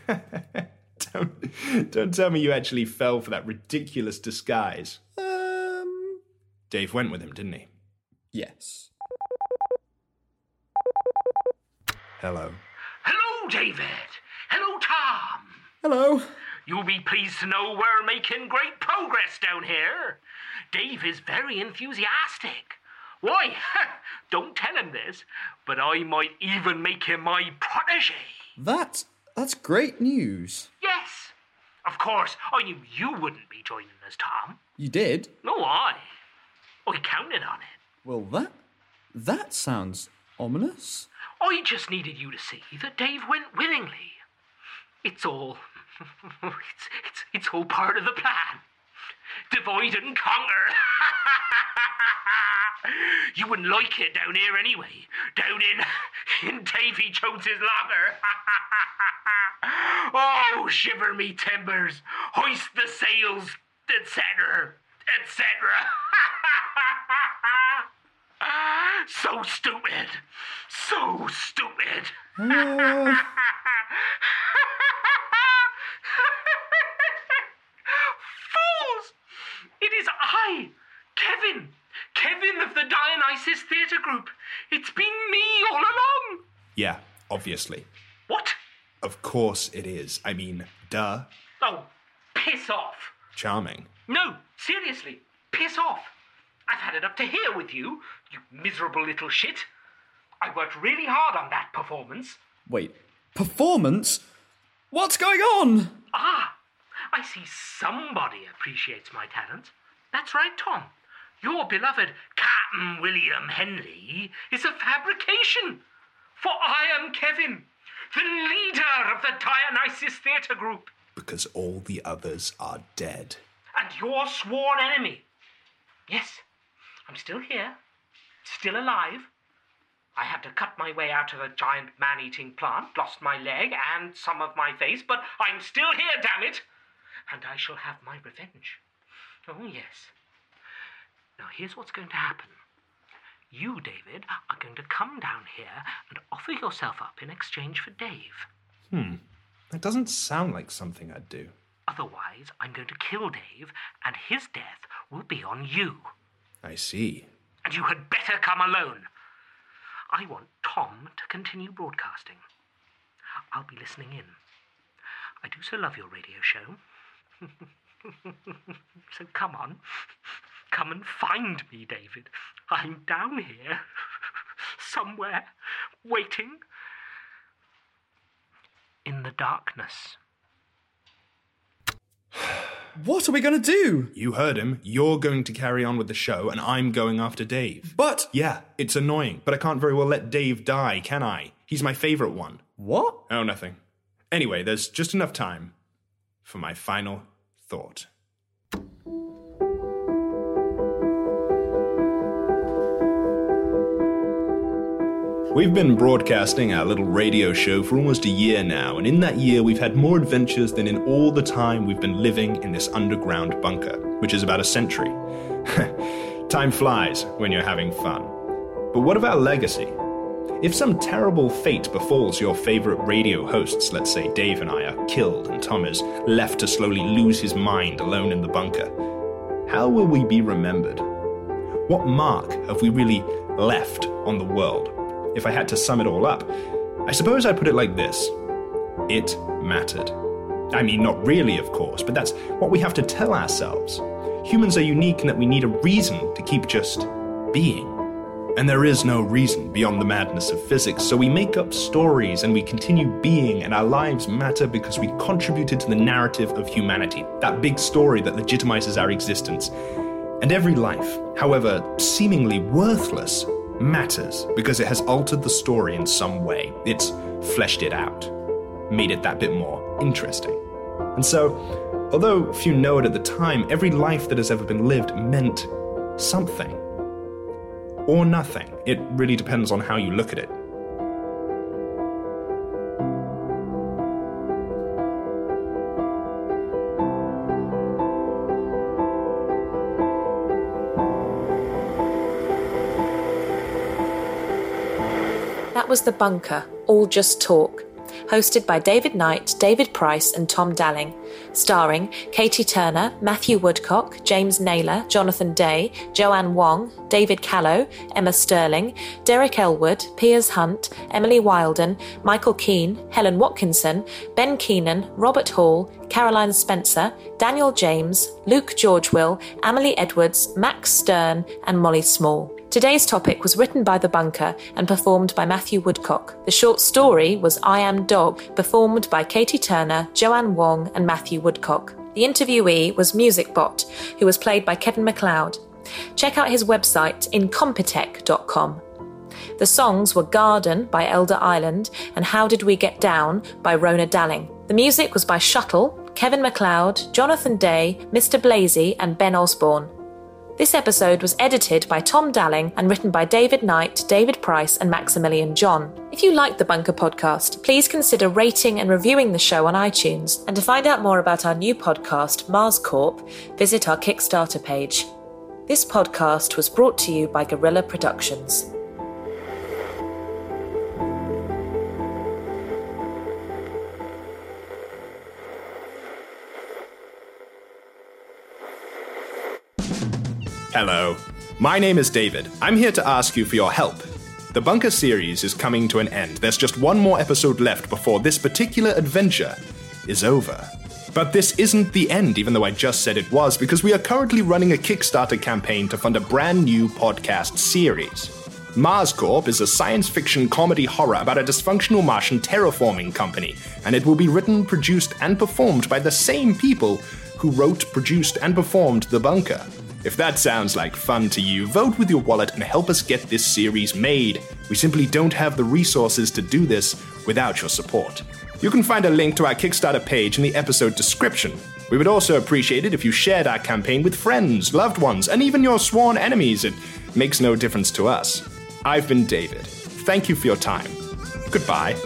don't tell me you actually fell for that ridiculous disguise. Dave went with him, didn't he? Yes. Hello. Hello, David. Hello, Tom. Hello. You'll be pleased to know we're making great progress down here. Dave is very enthusiastic. Why, don't tell him this, but I might even make him my protege. That's great news. Yes. Of course, I knew you wouldn't be joining us, Tom. You did? No, I counted on it. Well, that sounds ominous. I just needed you to see that Dave went willingly. It's all... it's all part of the plan. Divide and conquer. You wouldn't like it down here anyway. Down in Davy Jones's locker. Oh, shiver me timbers. Hoist the sails, etc., etc. So stupid. So stupid. Fools! It is I, Kevin of the Dionysus Theatre Group. It's been me all along. Yeah, obviously. What? Of course it is. I mean, duh. Oh, piss off. Charming. No, seriously, piss off. I've had it up to here with you, you miserable little shit. I worked really hard on that performance. Wait, performance? What's going on? Ah, I see somebody appreciates my talent. That's right, Tom. Your beloved Captain William Henley is a fabrication. For I am Kevin, the leader of the Dionysus Theatre Group. Because all the others are dead. And your sworn enemy. Yes, I'm still here, still alive. I had to cut my way out of a giant man-eating plant, lost my leg and some of my face, but I'm still here, damn it! And I shall have my revenge. Oh, yes. Now, here's what's going to happen. You, David, are going to come down here and offer yourself up in exchange for Dave. That doesn't sound like something I'd do. Otherwise, I'm going to kill Dave, and his death will be on you. I see. And you had better come alone. I want Tom to continue broadcasting. I'll be listening in. I do so love your radio show. So come on. Come and find me, David. I'm down here. Somewhere. Waiting. In the darkness. What are we going to do? You heard him. You're going to carry on with the show, and I'm going after Dave. But... Yeah, it's annoying, but I can't very well let Dave die, can I? He's my favourite one. What? Oh, nothing. Anyway, there's just enough time for my final thought. We've been broadcasting our little radio show for almost a year now, and in that year we've had more adventures than in all the time we've been living in this underground bunker, which is about a century. Time flies when you're having fun. But what of our legacy? If some terrible fate befalls your favorite radio hosts, let's say Dave and I are killed and Tom is left to slowly lose his mind alone in the bunker, how will we be remembered? What mark have we really left on the world? If I had to sum it all up, I suppose I'd put it like this. It mattered. I mean, not really, of course, but that's what we have to tell ourselves. Humans are unique in that we need a reason to keep just being. And there is no reason beyond the madness of physics, so we make up stories and we continue being, and our lives matter because we contributed to the narrative of humanity, that big story that legitimizes our existence. And every life, however seemingly worthless, matters because it has altered the story in some way. It's fleshed it out, made it that bit more interesting. And so, although few know it at the time, every life that has ever been lived meant something. Or nothing. It really depends on how you look at it. That was The Bunker, All Just Talk, hosted by David Knight, David Price and Tom Dalling, starring Katie Turner, Matthew Woodcock, James Naylor, Jonathan Day, Joanne Wong, David Callow, Emma Sterling, Derek Elwood, Piers Hunt, Emily Wilden, Michael Keane, Helen Watkinson, Ben Keenan, Robert Hall, Caroline Spencer, Daniel James, Luke Georgewill, Amelie Edwards, Max Stern and Molly Small. Today's topic was written by The Bunker and performed by Matthew Woodcock. The short story was I Am Dog, performed by Katie Turner, Joanne Wong and Matthew Woodcock. The interviewee was MusicBot, who was played by Kevin MacLeod. Check out his website, incompetech.com. The songs were Garden by Elder Island and How Did We Get Down by Rona Dalling. The music was by Shuttle, Kevin MacLeod, Jonathan Day, Mr. Blazy and Ben Osborne. This episode was edited by Tom Dalling and written by David Knight, David Price and Maximilian John. If you like the Bunker podcast, please consider rating and reviewing the show on iTunes. And to find out more about our new podcast, Mars Corp, visit our Kickstarter page. This podcast was brought to you by Guerrilla Productions. Hello, my name is David. I'm here to ask you for your help. The Bunker series is coming to an end. There's just one more episode left before this particular adventure is over. But this isn't the end, even though I just said it was, because we are currently running a Kickstarter campaign to fund a brand new podcast series. Mars Corp is a science fiction comedy horror about a dysfunctional Martian terraforming company, and it will be written, produced, and performed by the same people who wrote, produced, and performed The Bunker. If that sounds like fun to you, vote with your wallet and help us get this series made. We simply don't have the resources to do this without your support. You can find a link to our Kickstarter page in the episode description. We would also appreciate it if you shared our campaign with friends, loved ones, and even your sworn enemies. It makes no difference to us. I've been David. Thank you for your time. Goodbye.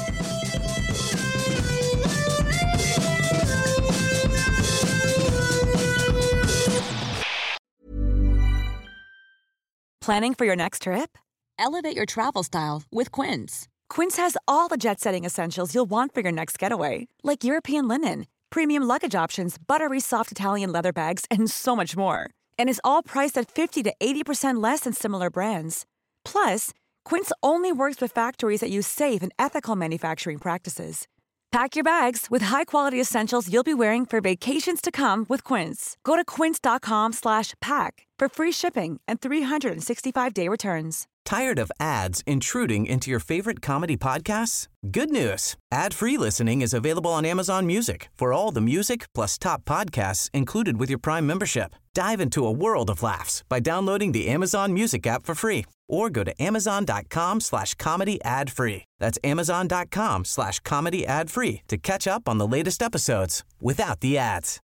Planning for your next trip? Elevate your travel style with Quince. Quince has all the jet-setting essentials you'll want for your next getaway, like European linen, premium luggage options, buttery soft Italian leather bags, and so much more. And is all priced at 50 to 80% less than similar brands. Plus, Quince only works with factories that use safe and ethical manufacturing practices. Pack your bags with high-quality essentials you'll be wearing for vacations to come with Quince. Go to quince.com/pack for free shipping and 365-day returns. Tired of ads intruding into your favorite comedy podcasts? Good news. Ad-free listening is available on Amazon Music for all the music plus top podcasts included with your Prime membership. Dive into a world of laughs by downloading the Amazon Music app for free or go to amazon.com/comedy ad-free. That's amazon.com/comedy ad-free to catch up on the latest episodes without the ads.